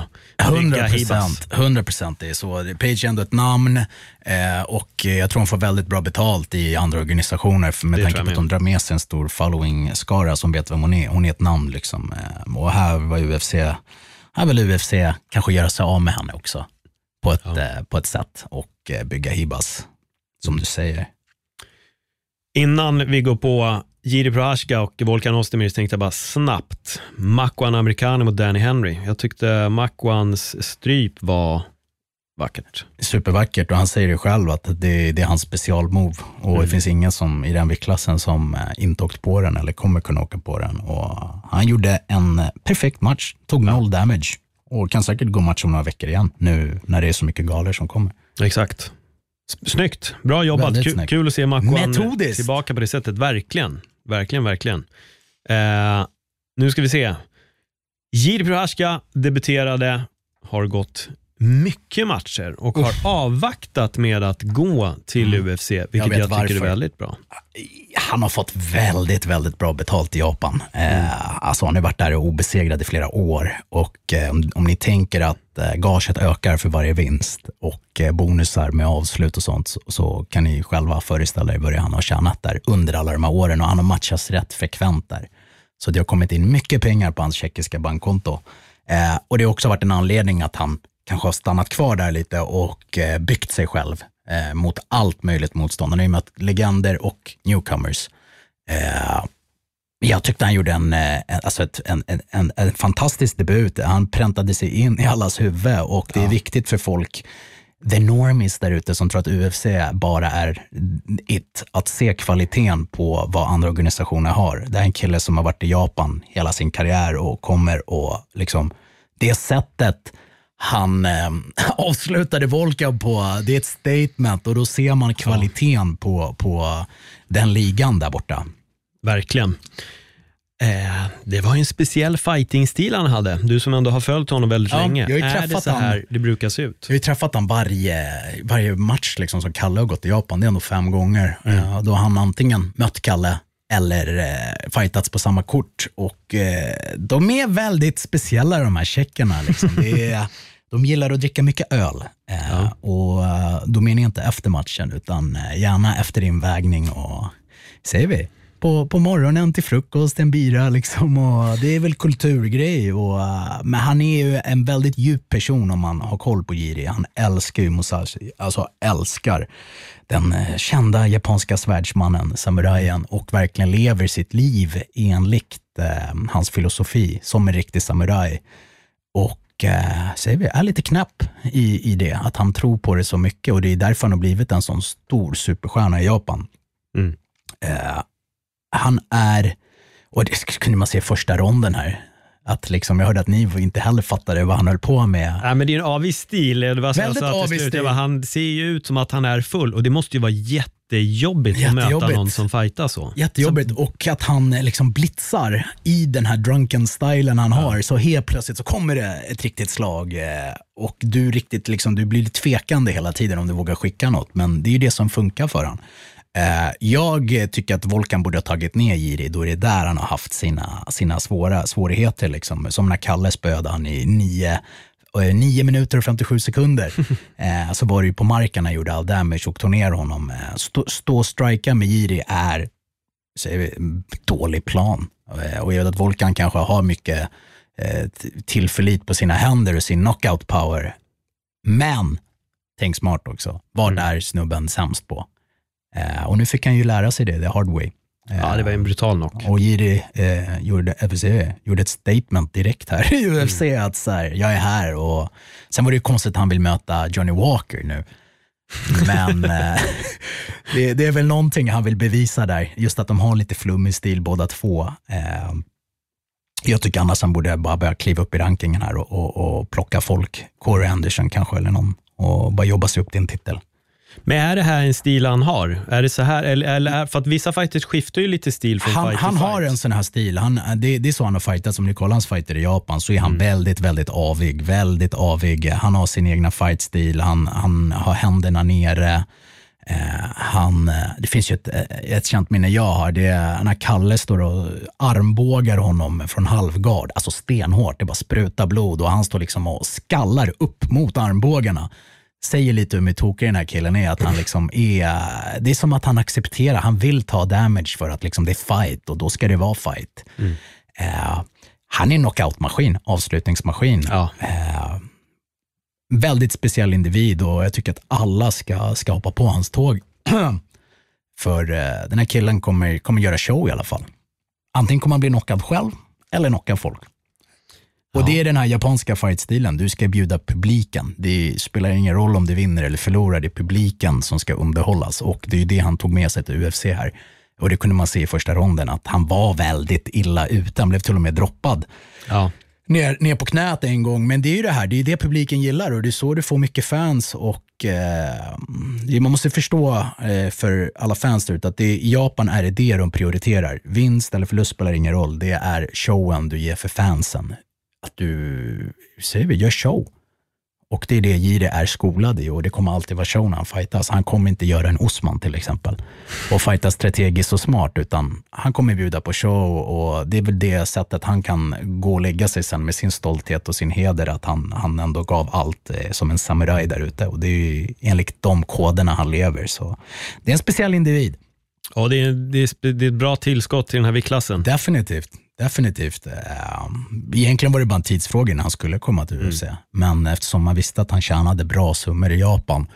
100% det är så. Paige är ändå ett namn och jag tror hon får väldigt bra betalt i andra organisationer med tanke på att de drar med sig en stor following-skara som vet vem hon är. Hon är ett namn liksom. Och här vill UFC kanske göra sig av med henne också. På ett sätt och bygga Hibas, som du säger. Innan vi går på Jiri Prochazka och Volkan Ozdemir tänkte jag bara snabbt. Makwan Amerikaner mot Danny Henry. Jag tyckte Makwans stryp var vackert. Supervackert, och han säger det själv att det är hans specialmove. Och det finns ingen som i den viktklassen som inte åkt på den eller kommer kunna åka på den. Och han gjorde en perfekt match, tog 0 damage. Och kan säkert gå match om några veckor igen nu när det är så mycket galer som kommer. Exakt. Snyggt. Bra jobbat. Kul att se Makwan tillbaka på det sättet. Verkligen. Nu ska vi se. Jiri Prochazka debuterade, har gått mycket matcher och har avvaktat med att gå till UFC, vilket jag tycker är väldigt bra. Han har fått väldigt, väldigt bra betalt i Japan. Alltså han har varit där och obesegrad i flera år. Och om ni tänker att gaget ökar för varje vinst och bonusar med avslut och sånt, så kan ni själva föreställa er vad han har tjänat där under alla de här åren. Och han har matchats rätt frekvent där. Så det har kommit in mycket pengar på hans tjeckiska bankkonto. Och det har också varit en anledning att han kanske har stannat kvar där lite och byggt sig själv mot allt möjligt motstånd. Han har ju mött legender och newcomers. Jag tyckte han gjorde en fantastisk debut. Han präntade sig in i allas huvud och det är viktigt för folk, the normies där ute som tror att UFC bara är att se kvaliteten på vad andra organisationer har. Det är en kille som har varit i Japan hela sin karriär och kommer och liksom det sättet han avslutade Volkan på, det är ett statement och då ser man kvaliteten på den ligan där borta. Verkligen. Det var en speciell fighting-stil han hade. Du som ändå har följt honom väldigt länge. Jag har ju är det så här det brukar se ut? Jag har ju träffat honom varje match liksom, som Kalle har gått i Japan. Det är ändå 5 gånger. Då har han antingen mött Kalle eller fightats på samma kort. Och de är väldigt speciella, de här tjeckerna. Liksom. De gillar att dricka mycket öl. Och då menar jag inte efter matchen, utan gärna efter invägning och, säger vi, på morgonen till frukost, en bira liksom, och det är väl kulturgrej. Men han är ju en väldigt djup person om man har koll på Jiri. Han älskar ju Musashi, alltså älskar den kända japanska svärdsmannen, samurajen, och verkligen lever sitt liv enligt hans filosofi som en riktig samuraj. Och säger vi, är lite knäpp i det, att han tror på det så mycket, och det är därför han har blivit en sån stor superstjärna i Japan. Han är, och det kunde man se i första ronden här, att liksom, jag hörde att ni inte heller fattade vad han höll på med. Ja, men det är en avig stil. Det var väldigt avig stil. Han ser ju ut som att han är full, och det måste ju vara jättejobbigt att möta någon som fightar så. Jättejobbigt, och att han liksom blitzar i den här drunken stilen han har, så helt plötsligt så kommer det ett riktigt slag, och du riktigt liksom, du blir lite tvekande hela tiden om du vågar skicka något, men det är ju det som funkar för han. Jag tycker att Volkan borde ha tagit ner Jiri, då är det där han har haft sina svårigheter liksom. Som när Kalle spöade han i 9 minuter och 57 sekunder. Så var det ju på marken han gjorde all damage och tog ner honom. Stå och strika med Jiri är, säger vi, dålig plan. Och jag vet att Volkan kanske har mycket tillförlit på sina händer och sin knockout power. Men, tänk smart också, vad är snubben sämst på? Och nu fick han ju lära sig det hard way. Ja, det var en brutal knock. Och Jiri gjorde ett statement direkt här i UFC att så här, jag är här. Och sen var det ju konstigt att han vill möta Johnny Walker nu. Men det är väl någonting han vill bevisa där. Just att de har lite flummig stil båda två. Jag tycker annars han borde bara börja kliva upp i rankingen här och plocka folk. Corey Anderson kanske eller någon. Och bara jobba sig upp till en titel. Men är det här en stil han har? Är det så här, eller för att vissa fighters skiftar ju lite stil från fight till han har fight. En sån här stil. Det är så han har fightat. Som ni kollar hans fighter i Japan, så är han väldigt, väldigt avig. Väldigt avig. Han har sin egna fightstil. Han har händerna nere. Det finns ju ett känt minne jag har. Det är när Kalle står och armbågar honom från halvgard. Alltså stenhårt. Det bara sprutar blod, och han står liksom och skallar upp mot armbågarna. Säger lite hur tokig den här killen är, att han liksom det är som att han accepterar, han vill ta damage för att liksom det är fight, och då ska det vara fight. Han är en knockout-maskin, avslutningsmaskin. Väldigt speciell individ, och jag tycker att alla ska hoppa på hans tåg. För den här killen kommer göra show i alla fall. Antingen kommer han bli knockad själv eller knocka folk. Och det är den här japanska fightstilen. Du ska bjuda publiken. Det spelar ingen roll om du vinner eller förlorar. Det är publiken som ska underhållas. Och det är ju det han tog med sig till UFC här. Och det kunde man se i första ronden, att han var väldigt illa ute. Han blev till och med droppad. Ner på knät en gång. Men det är ju det här. Det är det publiken gillar. Och det är så du får mycket fans. Och man måste förstå för alla fans där ute att i Japan är det de prioriterar. Vinst eller förlust spelar ingen roll. Det är showen du ger för fansen. Att du gör show. Och det är det Jiri är skolad i, och det kommer alltid vara show när han fightas. Han kommer inte göra en Osman till exempel och fighta strategiskt och smart, utan han kommer bjuda på show, och det är väl det sättet han kan gå och lägga sig sen med sin stolthet och sin heder, att han ändå gav allt som en samuraj där ute, och det är ju enligt de koderna han lever, så det är en speciell individ. Ja, det är ett bra tillskott till den här viktklassen. Definitivt. Egentligen var det bara en tidsfråga när han skulle komma till UFC. Men eftersom man visste att han tjänade bra summor i Japan,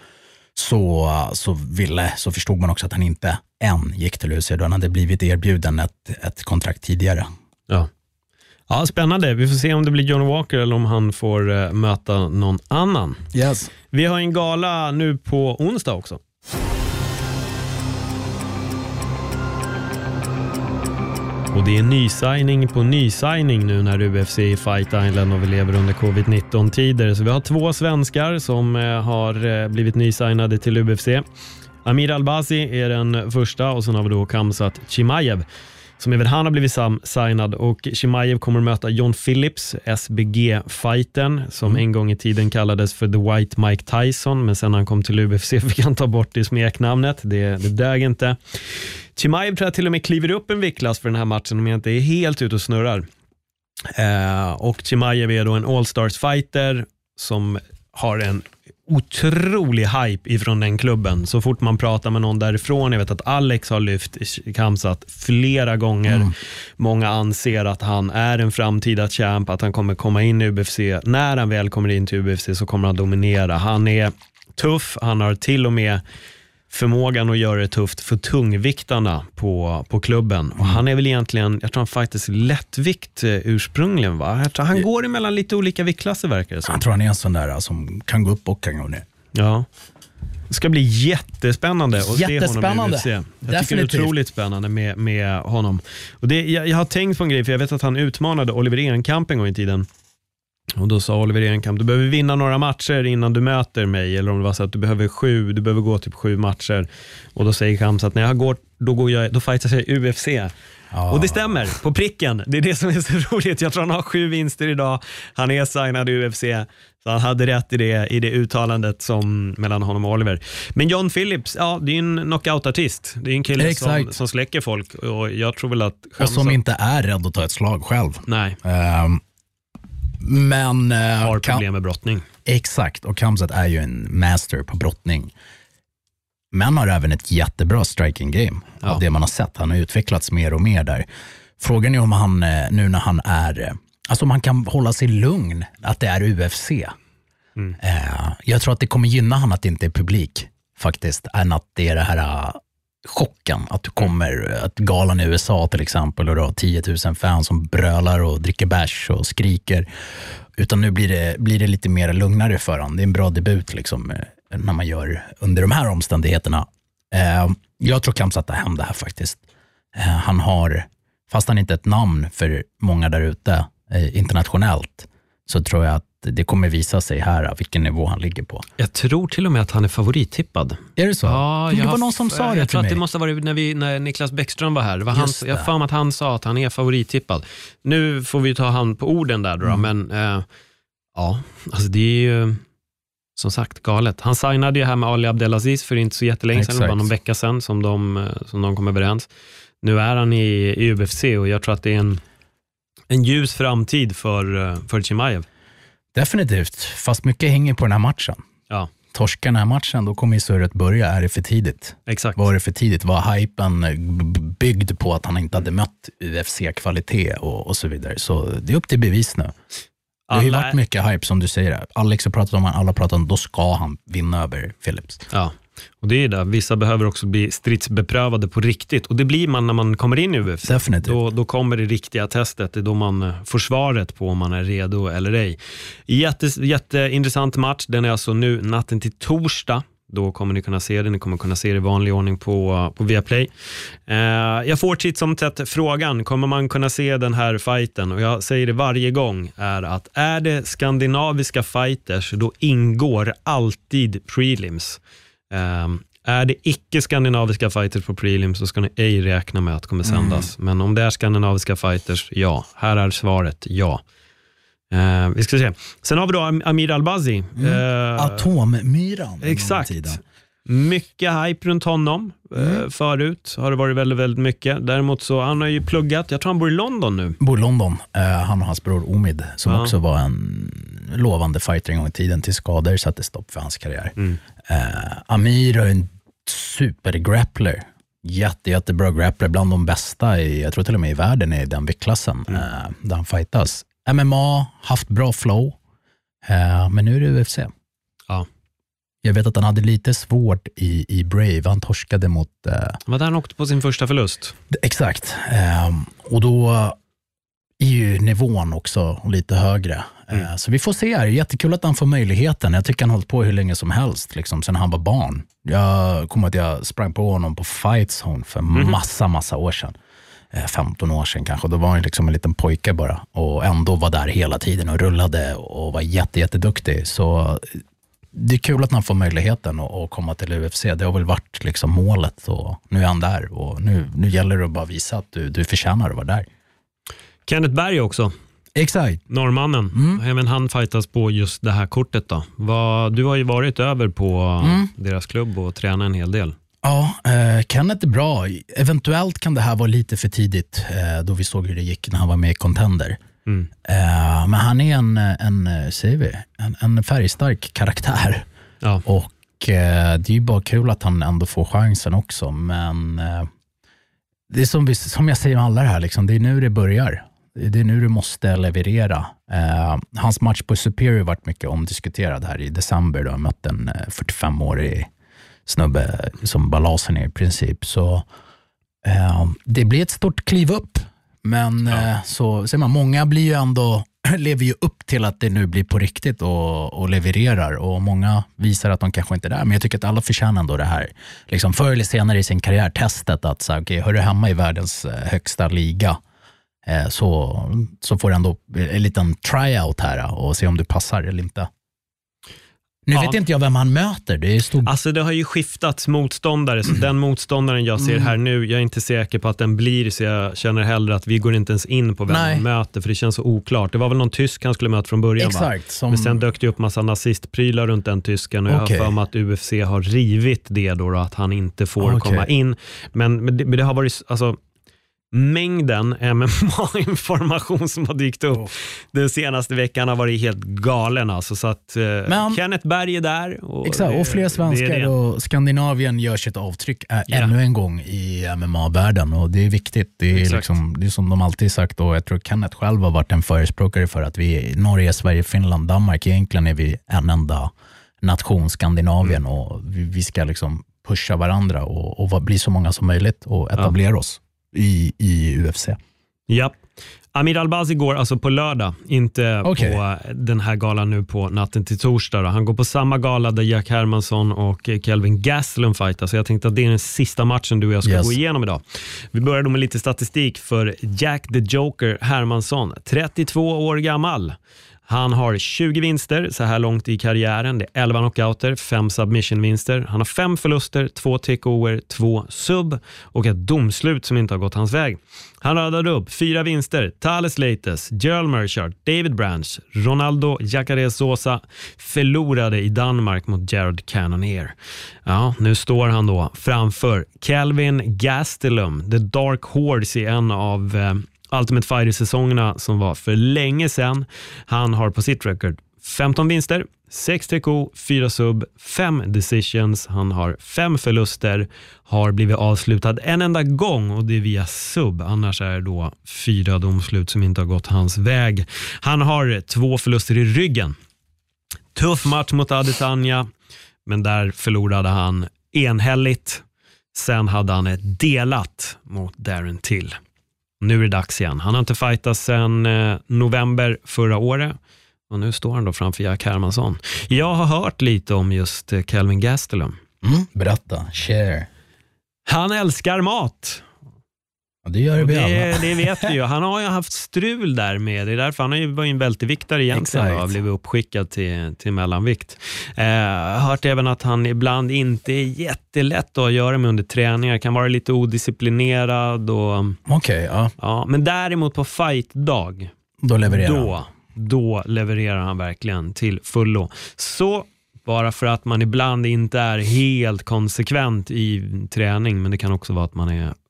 så förstod man också att han inte än gick till UFC. Då han hade blivit erbjuden ett kontrakt tidigare. Ja, spännande. Vi får se om det blir John Walker eller om han får möta någon annan. Yes. Vi har en gala nu på onsdag också. Och det är nysigning på nysigning nu när UFC i Fight Island, och vi lever under covid-19-tider. Så vi har 2 svenskar som har blivit nysignade till UFC. Amir Albazi är den första, och sen har vi då Khamzat Chimaev. som även han har blivit signad, och Chimaev kommer att möta John Phillips, SBG-fighten, som en gång i tiden kallades för The White Mike Tyson, men sen han kom till UFC fick han ta bort det smeknamnet. Det dög inte. Chimaev tror jag till och med kliver upp en viktklass för den här matchen om jag inte är helt ute och snurrar. Och Chimaev är då en All-Stars-fighter som har en otrolig hype ifrån den klubben. Så fort man pratar med någon därifrån, jag vet att Alex har lyft Khamzat flera gånger. Många anser att han är en framtida champ, att han kommer komma in i UFC. När han väl kommer in till UFC så kommer han dominera. Han är tuff, han har till och med förmågan att göra det tufft för tungviktarna på klubben. Och han är väl egentligen, jag tror han faktiskt lättvikt ursprungligen, va? Jag tror han går emellan lite olika viktklasser, verkar det som. Jag tror han är en sån där som kan gå upp och kan gå ner. Ja. Det ska bli jättespännande att se honom i UFC. Jag tycker det är otroligt spännande med honom. Och jag har tänkt på en grej, för jag vet att han utmanade Oliver Enkamp en gång i tiden. Och då sa Oliver Enkamp, du behöver vinna några matcher innan du möter mig. Eller om det var så att du behöver gå typ 7 matcher. Och då säger Khamzat att när jag går, då fightas jag i UFC. Och det stämmer, på pricken. Det är det som är så roligt. Jag tror han har 7 vinster idag. Han är signad i UFC. Så han hade rätt i det uttalandet som mellan honom och Oliver. Men John Phillips, ja, det är en knockout-artist. Det är en kille som släcker folk. Och jag tror väl att och som inte är rädd att ta ett slag själv. Nej. Men har problem med brottning. Exakt, och Khamzat är ju en master på brottning. Men har även ett jättebra striking game av det man har sett. Han har utvecklats mer och mer där. Frågan är om han nu när han är, alltså om han kan hålla sig lugn att det är UFC. Jag tror att det kommer gynna han att det inte är publik faktiskt, än att det är det här chocken att du kommer, att galan i USA till exempel, och då 10 000 fans som brölar och dricker bärs och skriker, utan nu blir det lite mer lugnare för han. Det är en bra debut liksom när man gör under de här omständigheterna. Jag tror Khamzat tar hem det här faktiskt. Han har, fast han inte är ett namn för många där ute internationellt, så tror jag att det kommer visa sig här vilken nivå han ligger på. Jag tror till och med att han är favorittippad. Är det så? Ja, det var någon som sa det till mig. Jag tror att det måste ha varit när Niklas Bäckström var här. Det var jag fan att han sa att han är favorittippad. Nu får vi ta han på orden där då, men ja, alltså det är ju som sagt galet. Han signade ju här med Ali Abdelaziz för inte så jättelänge sedan, bara någon vecka sedan som de kom överens. Nu är han i UFC och jag tror att det är en ljus framtid för Chimaev. Definitivt, fast mycket hänger på den här matchen. Ja. Torskar den här matchen, då kommer ju surret börja. Är det för tidigt? Exakt. Var det för tidigt? Var hypen byggd på att han inte hade mött UFC-kvalitet och så vidare? Så det är upp till bevis nu. Det har ju varit mycket hype som du säger. Alex har pratat om, alla pratar om, då ska han vinna över Phillips. Ja, och det är det. Vissa behöver också bli stridsbeprövade på riktigt. Och det blir man när man kommer in i UFC. Definitivt. Då kommer det riktiga testet. Det är då man får svaret på om man är redo eller ej. Jätteintressant match. Den är alltså nu natten till torsdag. Då kommer ni kunna se det. Ni kommer kunna se det i vanlig ordning på Viaplay. Jag får titt som tätt frågan. Kommer man kunna se den här fighten? Och jag säger det varje gång. Är det skandinaviska fighters, då ingår alltid prelims. Är det icke-skandinaviska fighters på prelims, så ska ni ej räkna med att det kommer sändas. Men om det är skandinaviska fighters, ja. Här är svaret ja. Vi ska se. Sen har vi då Amir Albazi. Atommyran. Exakt. Mycket hype runt honom. Förut har det varit väldigt, väldigt mycket. Däremot så han har ju pluggat. Jag tror han bor i London nu. Bor i London. Han och hans bror Omid, som också var en lovande fighter en gång i tiden, till skador satte stopp för hans karriär. Amir är en supergrappler. Jättebra grappler. Bland de bästa jag tror till och med i världen i den viktklassen där han fightas. MMA, haft bra flow, men nu är det UFC. Ja. Jag vet att han hade lite svårt i Brave. Han torskade mot... Var där han åkte på sin första förlust? Exakt. Och då är ju nivån också lite högre. Så vi får se här. Jättekul att han får möjligheten. Jag tycker han har hållit på hur länge som helst, liksom, sedan han var barn. Jag kommer att jag sprang på honom på Fight Zone för massa år sedan. 15 år sedan kanske. Då var han liksom en liten pojke bara. Och ändå var där hela tiden och rullade och var jätteduktig. Så det är kul att han får möjligheten att komma till UFC. Det har väl varit liksom målet och nu är han där och nu gäller det att bara visa att du förtjänar att vara där. Kenneth Berg också. Exakt. Norrmannen. Även han fightas på just det här kortet då. Du har ju varit över på deras klubb och tränat en hel del. Ja, Kenneth är bra. Eventuellt kan det här vara lite för tidigt då vi såg hur det gick när han var med i Contender. Men han är en färgstark karaktär. Ja. Och det är ju bara kul att han ändå får chansen också. Men det är som jag säger med alla det här, liksom, det är nu det börjar. Det är nu du måste leverera. Hans match på Superior varit mycket omdiskuterad här i december. Då han mött en 45-årig snubbe som bara la sig ner i princip. Så det blir ett stort kliv upp. Men så ser man, många blir ju ändå, lever ju upp till att det nu blir på riktigt och levererar. Och många visar att de kanske inte är där. Men jag tycker att alla förtjänar ändå det här. Liksom förr eller senare i sin karriär testet att så, okay, hör du hemma i världens högsta liga så får du ändå en liten tryout här och se om du passar eller inte. Nu vet inte jag vem han möter. Alltså det har ju skiftats motståndare, så den motståndaren jag ser här nu, jag är inte säker på att den blir, så jag känner hellre att vi går inte ens in på vem han möter, för det känns så oklart. Det var väl någon tysk han skulle möta från början. Exakt, men sen dök det upp massa nazistprylar runt den tysken och jag har för mig att UFC har rivit det då att han inte får komma in. Men det har varit, alltså mängden MMA-information som har dykt upp den senaste veckan har varit helt galen alltså, så att Kenneth Berg är där och, exakt, och fler svenskar och Skandinavien gör sitt avtryck ännu en gång i MMA-världen och det är viktigt. Det är, liksom, det är som de alltid sagt och jag tror Kenneth själv har varit en förespråkare för att vi Norge, Sverige, Finland, Danmark, egentligen är vi en enda nation, Skandinavien och vi ska liksom pusha varandra och bli så många som möjligt och etablera oss i UFC. Ja. Amir Albazi går alltså på lördag, inte på den här galan nu på natten till torsdag. Han går på samma gala där Jack Hermansson och Kelvin Gastelum fightar, så jag tänkte att det är den sista matchen du och jag ska gå igenom idag. Vi börjar då med lite statistik för Jack the Joker Hermansson, 32 år gammal. Han har 20 vinster så här långt i karriären. Det är 11 knockouter, 5 submission-vinster. Han har 5 förluster, 2 TKO:er, 2 sub och ett domslut som inte har gått hans väg. Han radade upp 4 vinster. Thales Leites, Gerald Meerschaert, David Branch, Ronaldo Jacare Sosa förlorade i Danmark mot Jared Cannonier. Ja, nu står han då framför Kelvin Gastelum, the Dark Horse i en av Ultimate Fighter-säsongerna som var för länge sedan. Han har på sitt record 15 vinster, 6 TKO, 4 sub, 5 decisions. Han har 5 förluster, har blivit avslutad en enda gång och det är via sub. Annars är det då 4 domslut som inte har gått hans väg. Han har 2 förluster i ryggen. Tuff match mot Adesanya, men där förlorade han enhälligt. Sen hade han ett delat mot Darren Till. Nu är det dags igen. Han har inte fightat sedan november förra året. Och nu står han då framför Jack Hermansson. Jag har hört lite om just Kelvin Gastelum. Berätta, share. Han älskar mat. Ja, det gör vi alla. Det vet vi ju. Han har ju haft strul där med. Det är därför han har ju varit en välteviktare egentligen och har blivit uppskickad till mellanvikt. Jag har hört även att han ibland inte är jättelätt att göra med under träningar. Kan vara lite odisciplinerad. Ja, men däremot på fightdag då levererar han verkligen till fullo. Så bara för att man ibland inte är helt konsekvent i träning, men det kan också vara att man är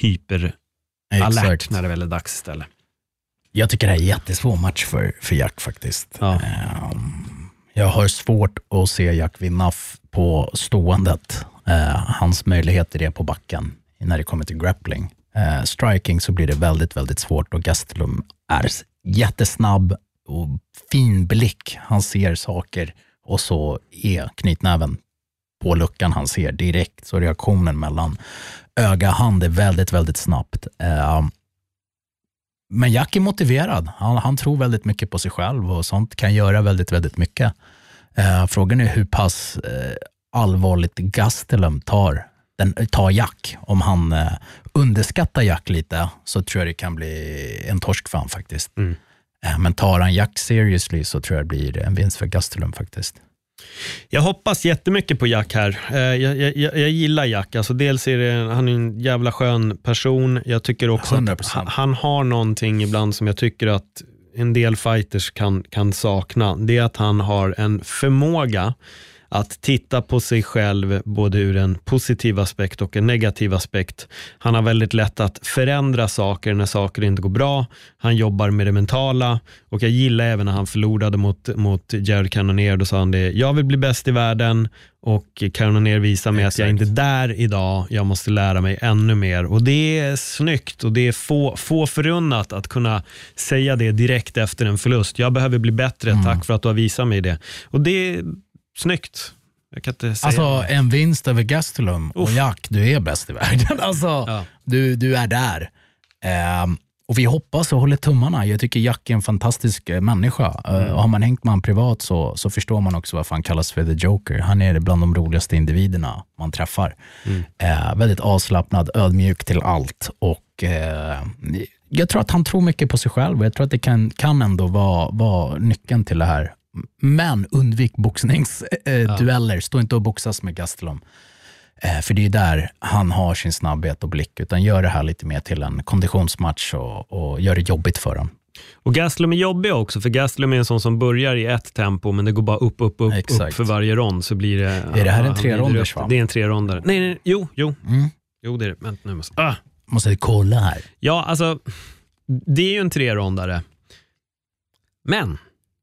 hyperalert när det väl är dags istället. Jag tycker det är en jättesvår match för Jack faktiskt. Ja. Jag har svårt att se Jack vinna på ståendet. Hans möjligheter är på backen när det kommer till grappling. Striking så blir det väldigt, väldigt svårt och Gastelum är jättesnabb och fin blick. Han ser saker och så är knytnäven på luckan han ser direkt. Så reaktionen mellan öga och hand är väldigt, väldigt snabbt. Men Jack är motiverad. Han tror väldigt mycket på sig själv och sånt kan göra väldigt, väldigt mycket. Frågan är hur pass allvarligt Gastelum tar Jack. Om han underskattar Jack lite så tror jag det kan bli en torsk för han faktiskt. Men tar han Jack seriously så tror jag det blir en vinst för Gastelum faktiskt. Jag hoppas jättemycket på Jack här. Jag gillar Jack. Alltså dels är det, han är en jävla skön person. Jag tycker också 100%. att han har någonting ibland som jag tycker att en del fighters kan sakna. Det är att han har en förmåga att titta på sig själv både ur en positiv aspekt och en negativ aspekt. Han har väldigt lätt att förändra saker när saker inte går bra. Han jobbar med det mentala, och jag gillar även när han förlorade mot Jared Cannonier. Då sa han det: jag vill bli bäst i världen, och Cannonier visar mig att jag inte är där idag. Jag måste lära mig ännu mer, och det är snyggt, och det är få förunnat att kunna säga det direkt efter en förlust. Jag behöver bli bättre, tack för att du har visat mig det. Och det är snyggt. Jag kan inte säga. Alltså en vinst över Gastelum och Jack, du är bäst i världen. Alltså, du är där. Och vi hoppas och håller tummarna. Jag tycker Jack är en fantastisk människa. Och har man hängt med han privat så förstår man också varför han kallas för The Joker. Han är bland de roligaste individerna man träffar. Väldigt avslappnad, ödmjuk till allt. Och jag tror att han tror mycket på sig själv. Och jag tror att det kan ändå vara nyckeln till det här. Men undvik boxningsdueller. Stå inte och boxas med Gastelum. För det är där han har sin snabbhet och blick. Utan gör det här lite mer till en konditionsmatch och gör det jobbigt för dem. Och Gastelum är jobbig också. För Gastelum är en sån som börjar i ett tempo, men det går bara upp för varje rond. Så blir det... Är det här en 3-ronders? Det är en 3-rondare. Nej, jo. Jo, det är det. Men nu måste jag kolla här. Ja, alltså det är ju en 3-rondare. Men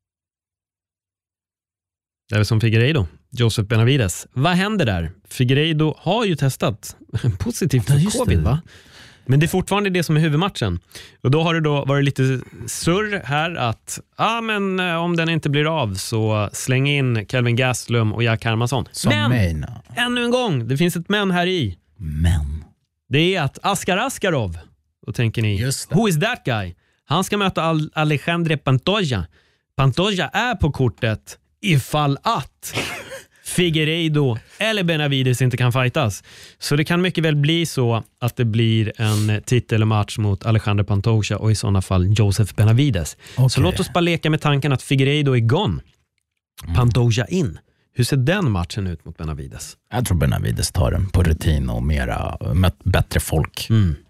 det är som Figueiredo, Joseph Benavides. Vad händer där? Figueiredo har ju testat positivt för covid, va? Men det är fortfarande det som är huvudmatchen. Och då har det varit lite surr här att men om den inte blir av så släng in Kelvin Gastelum och Jack Hermansson. Men ännu en gång, det finns ett men här i. Men det är att Askar Askarov, då tänker ni, who is that guy? Han ska möta Alexandre Pantoja. Pantoja är på kortet ifall att Figueiredo eller Benavides inte kan fightas. Så det kan mycket väl bli så att det blir en titelmatch mot Alexander Pantoja och i sådana fall Joseph Benavides. Okay. Så låt oss bara leka med tanken att Figueiredo är gone. Pantoja in. Hur ser den matchen ut mot Benavides? Jag tror Benavides tar den på rutin och bättre folk.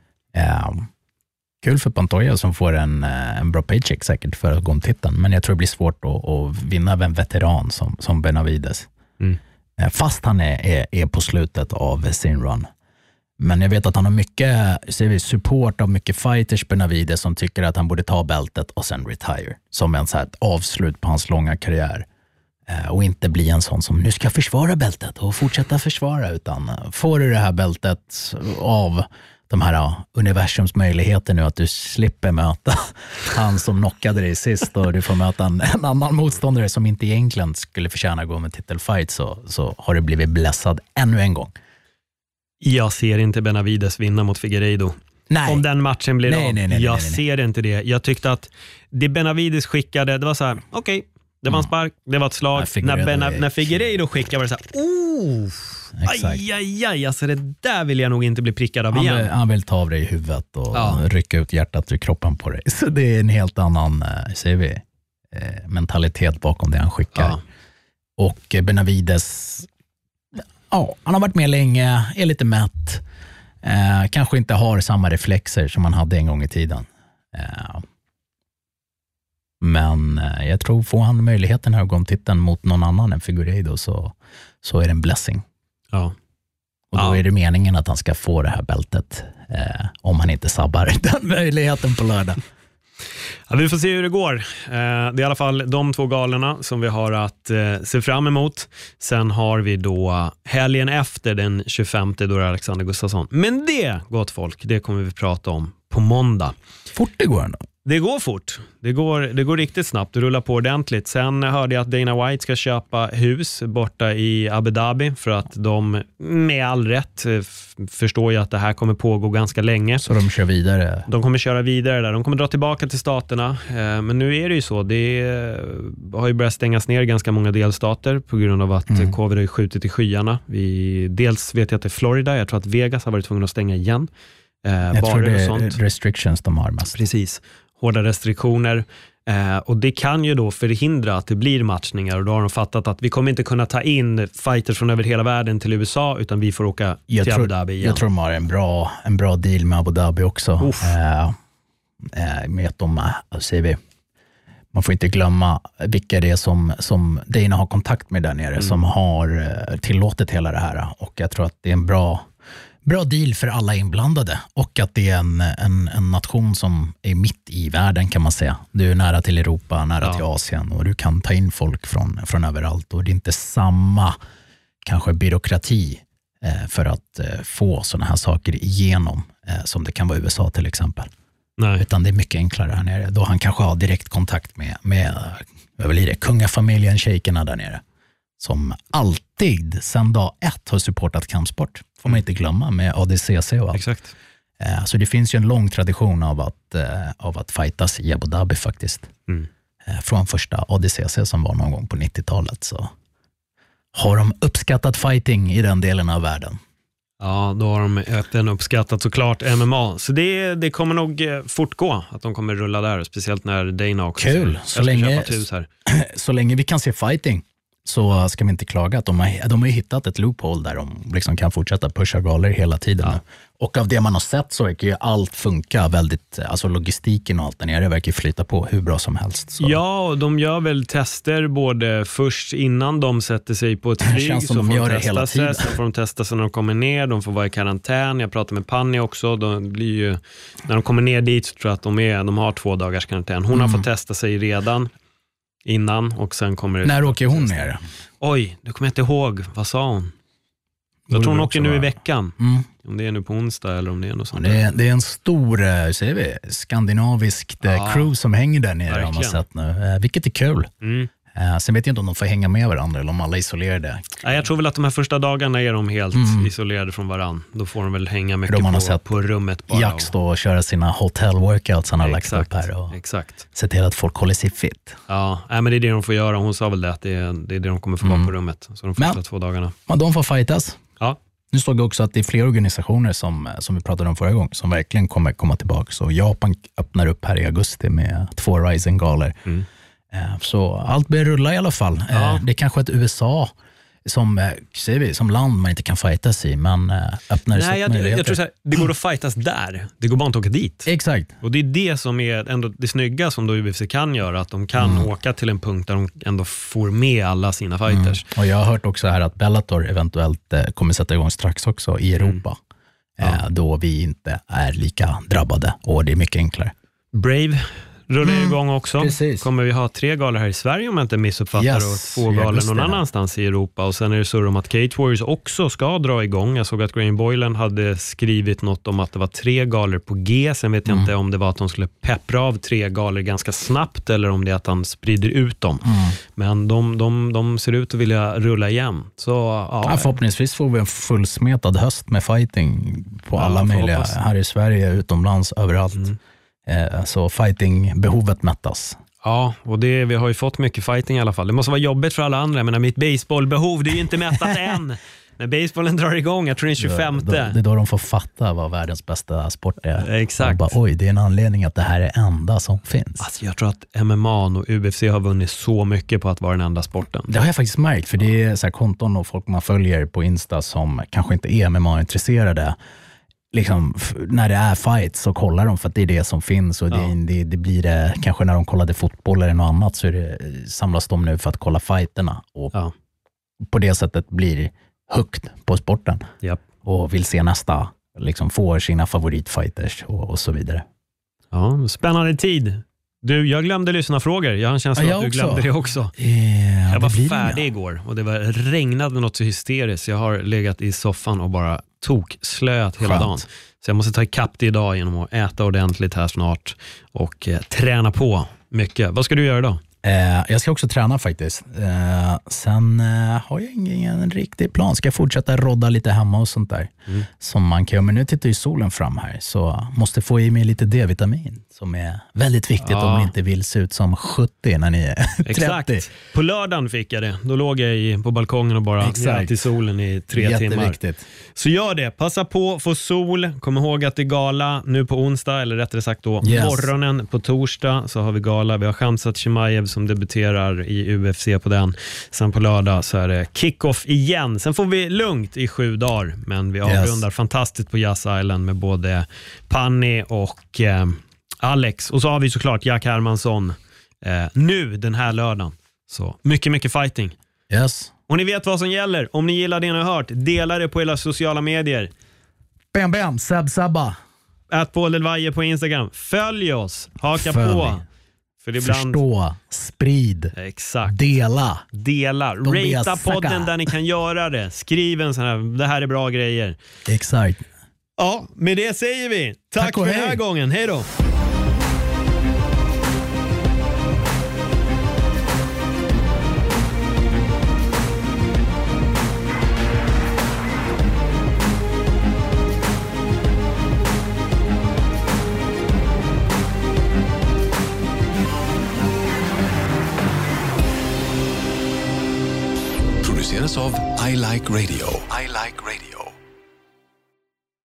Kul för Pantoja som får en bra paycheck säkert för att gå om titeln. Men jag tror det blir svårt att vinna av en veteran som Benavides. Fast han är på slutet av sin run. Men jag vet att han har mycket support av mycket fighters, Benavides, som tycker att han borde ta bältet och sen retire. Som en så här avslut på hans långa karriär. Och inte bli en sån som nu ska försvara bältet och fortsätta försvara. Utan får du det här bältet av de här universums möjligheter nu att du slipper möta han som knockade dig sist och du får möta en annan motståndare som inte egentligen skulle förtjäna att gå med titelfight, så har du blivit blessad ännu en gång. Jag ser inte Benavides vinna mot Figueiredo. Nej. Om den matchen blir av. Jag ser inte det. Jag tyckte att det Benavides skickade, det var så här, okej, det var en spark, det var ett slag. När Figueiredo skickade var det så här, aj, alltså det där vill jag nog inte bli prickad av igen. Han vill ta av dig i huvudet och rycka ut hjärtat ur kroppen på dig. Så det är en helt annan, mentalitet bakom det han skickar. Och Benavides, han har varit med länge, är lite mätt. Kanske inte har samma reflexer som han hade en gång i tiden. Men jag tror får han möjligheten här att gå om titeln mot någon annan än Figueiredo så är det en blessing. Ja. Och då är det meningen att han ska få det här bältet om han inte sabbar den möjligheten på lördag. Ja, vi får se hur det går. Det är i alla fall de två galorna som vi har att se fram emot. Sen har vi då helgen efter den 25, då är Alexander Gustafsson. Men det, gott folk, det kommer vi prata om på måndag. Fort det går ändå. Det går fort. Det går riktigt snabbt. Det rullar på ordentligt. Sen hörde jag att Dana White ska köpa hus borta i Abu Dhabi för att de med all rätt förstår ju att det här kommer pågå ganska länge. Så de kör vidare? De kommer köra vidare där. De kommer dra tillbaka till staterna. Men nu är det ju så. Det har ju börjat stängas ner ganska många delstater på grund av att covid har skjutit i skyarna. Dels vet jag att det är Florida. Jag tror att Vegas har varit tvungen att stänga igen. Jag tror det är restrictions de har mest. Precis. hårda restriktioner. Och det kan ju då förhindra att det blir matchningar, och då har de fattat att vi kommer inte kunna ta in fighters från över hela världen till USA, utan vi får åka till Abu Dhabi igen. Jag tror de har en bra deal med Abu Dhabi också. Med att man får inte glömma vilka det är som Dana har kontakt med där nere, som har tillåtit hela det här, och jag tror att det är en bra deal för alla inblandade, och att det är en nation som är mitt i världen, kan man säga. Du är nära till Europa, nära till Asien, och du kan ta in folk från överallt, och det är inte samma kanske byråkrati för att få sådana här saker igenom som det kan vara i USA till exempel. Nej. Utan det är mycket enklare här nere, då han kanske har direkt kontakt med kungafamiljen, shejkerna där nere, som alltid sedan dag 1 har supportat kampsport, får man inte glömma, med ADCC och allt. Exakt. Så det finns ju en lång tradition av att fightas i Abu Dhabi faktiskt. Från första ADCC som var någon gång på 90-talet, så har de uppskattat fighting i den delen av världen. Ja, då har de även uppskattat såklart MMA. Så det kommer nog fortgå att de kommer rulla där, speciellt när Dana också. Kul, så länge vi kan se fighting så ska vi inte klaga att de har hittat ett loophole där de liksom kan fortsätta pusha galor hela tiden. Ja. Och av det man har sett så verkar ju allt funka väldigt, alltså logistiken och allt där nere verkar flyta på hur bra som helst. Så. Ja, och de gör väl tester både först innan de sätter sig på ett flyg, känns som så de gör det hela tiden. Så får de testa sig när de kommer ner, de får vara i karantän. Jag pratade med Panni också, de blir ju, när de kommer ner dit så tror jag att de har 2 dagars karantän. Hon har fått testa sig redan innan, och sen kommer det... När åker hon ner? Oj, det kommer jag inte ihåg. Vad sa hon? Jag tror hon åker nu i veckan. Om det är nu på onsdag eller om det är något sånt. Det är en stor, säger vi, skandinaviskt crew som hänger där nere, har man sett nu. Vilket är kul. Sen vet jag inte om de får hänga med varandra eller om alla isolerade. Nej, jag tror väl att de här första dagarna är de helt isolerade från varandra. Då får de väl hänga mycket på rummet bara. Jax då och köra sina hotel workouts han har lagt upp här och se till att folk håller sig fit. Ja, men det är det de får göra. Hon sa väl det, att det är det de kommer få vara på rummet. Så de första 2 dagarna. Men de får fightas. Ja. Nu såg jag också att det är fler organisationer som vi pratade om förra gången som verkligen kommer komma tillbaka. Så Japan öppnar upp här i augusti med 2 Ryzen-galer. Så allt börjar rulla i alla fall. Det är kanske ett USA som land man inte kan fightas i, men öppnar det. Nej, jag tror så här, det går att fightas där. Det går bara inte att åka dit. Exakt. Och det är det som är ändå det snygga som då UFC kan göra, att de kan åka till en punkt där de ändå får med alla sina fighters. Och jag har hört också här att Bellator eventuellt kommer sätta igång strax också i Europa. Då vi inte är lika drabbade och det är mycket enklare. Brave rullar igång också. Precis. Kommer vi ha 3 galor här i Sverige om jag inte missuppfattar, och 2 galor någon annanstans i Europa. Och sen är det så om att Cage Warriors också ska dra igång. Jag såg att Graham Boylan hade skrivit något om att det var 3 galor på G. Sen vet jag inte om det var att de skulle peppra av 3 galor ganska snabbt eller om det är att han sprider ut dem. Men de ser ut att vilja rulla igen. Så, förhoppningsvis får vi en fullsmetad höst med fighting på alla möjliga, här i Sverige, utomlands, överallt. Så fighting-behovet mättas. Ja, och vi har ju fått mycket fighting i alla fall. Det måste vara jobbigt för alla andra, men mitt baseballbehov, det är ju inte mättat än. När baseballen drar igång, jag tror det är 25. Det är då de får fatta vad världens bästa sport är. Exakt. Bara, oj, det är en anledning att det här är enda som finns. Alltså, jag tror att MMA och UFC har vunnit så mycket på att vara den enda sporten. Det har jag faktiskt märkt, för det är så här konton och folk man följer på Insta som kanske inte är MMA-intresserade. Liksom, när det är fight så kollar de för att det är det som finns, och det blir det, kanske när de kollade fotboll eller något annat så samlas de nu för att kolla fighterna och på det sättet blir högt på sporten och vill se nästa, liksom får sina favoritfighters och så vidare. Ja, spännande tid. Du, jag glömde lyssna frågor. Jag har en känsla att du glömde det också. Jag var färdig igår och det regnade något så hysteriskt. Jag har legat i soffan och bara slöt hela dagen. Så jag måste ta ikapp det idag genom att äta ordentligt här snart och träna på mycket. Vad ska du göra då? Jag ska också träna faktiskt. Sen har jag ingen riktig plan. Ska jag fortsätta rodda lite hemma och sånt där. Som man kan. Men nu tittar ju solen fram här. Så måste få i mig lite D-vitamin. Som är väldigt viktigt om man inte vill se ut som 70 när ni är 30. Exakt. På lördagen fick jag det. Då låg jag på balkongen och bara grät i solen i 3 timmar. Jätteviktigt. Så gör det. Passa på, få sol. Kom ihåg att det är gala nu på onsdag. Eller rättare sagt då morgonen på torsdag så har vi gala. Vi har Khamzat Chimaev som debuterar i UFC på den. Sen på lördag så är det kick-off igen. Sen får vi lugnt i 7 dagar. Men vi avrundar fantastiskt på Yas Island med både Panni och Alex. Och så har vi såklart Jack Hermansson nu den här lördagen. Så mycket fighting. Yes. Och ni vet vad som gäller. Om ni gillar det ni har hört, dela det på era sociala medier. Bam, Sabba. @PaulDelvalle på Instagram. Följ oss. Haka på. För ibland... Förstå, sprid, exakt. Dela. Rata podden där ni kan göra det. Skriv en sån här, det här är bra grejer. Exakt. Ja, med det säger vi. Tack för den här gången. Hej då. Produceras av I Like Radio.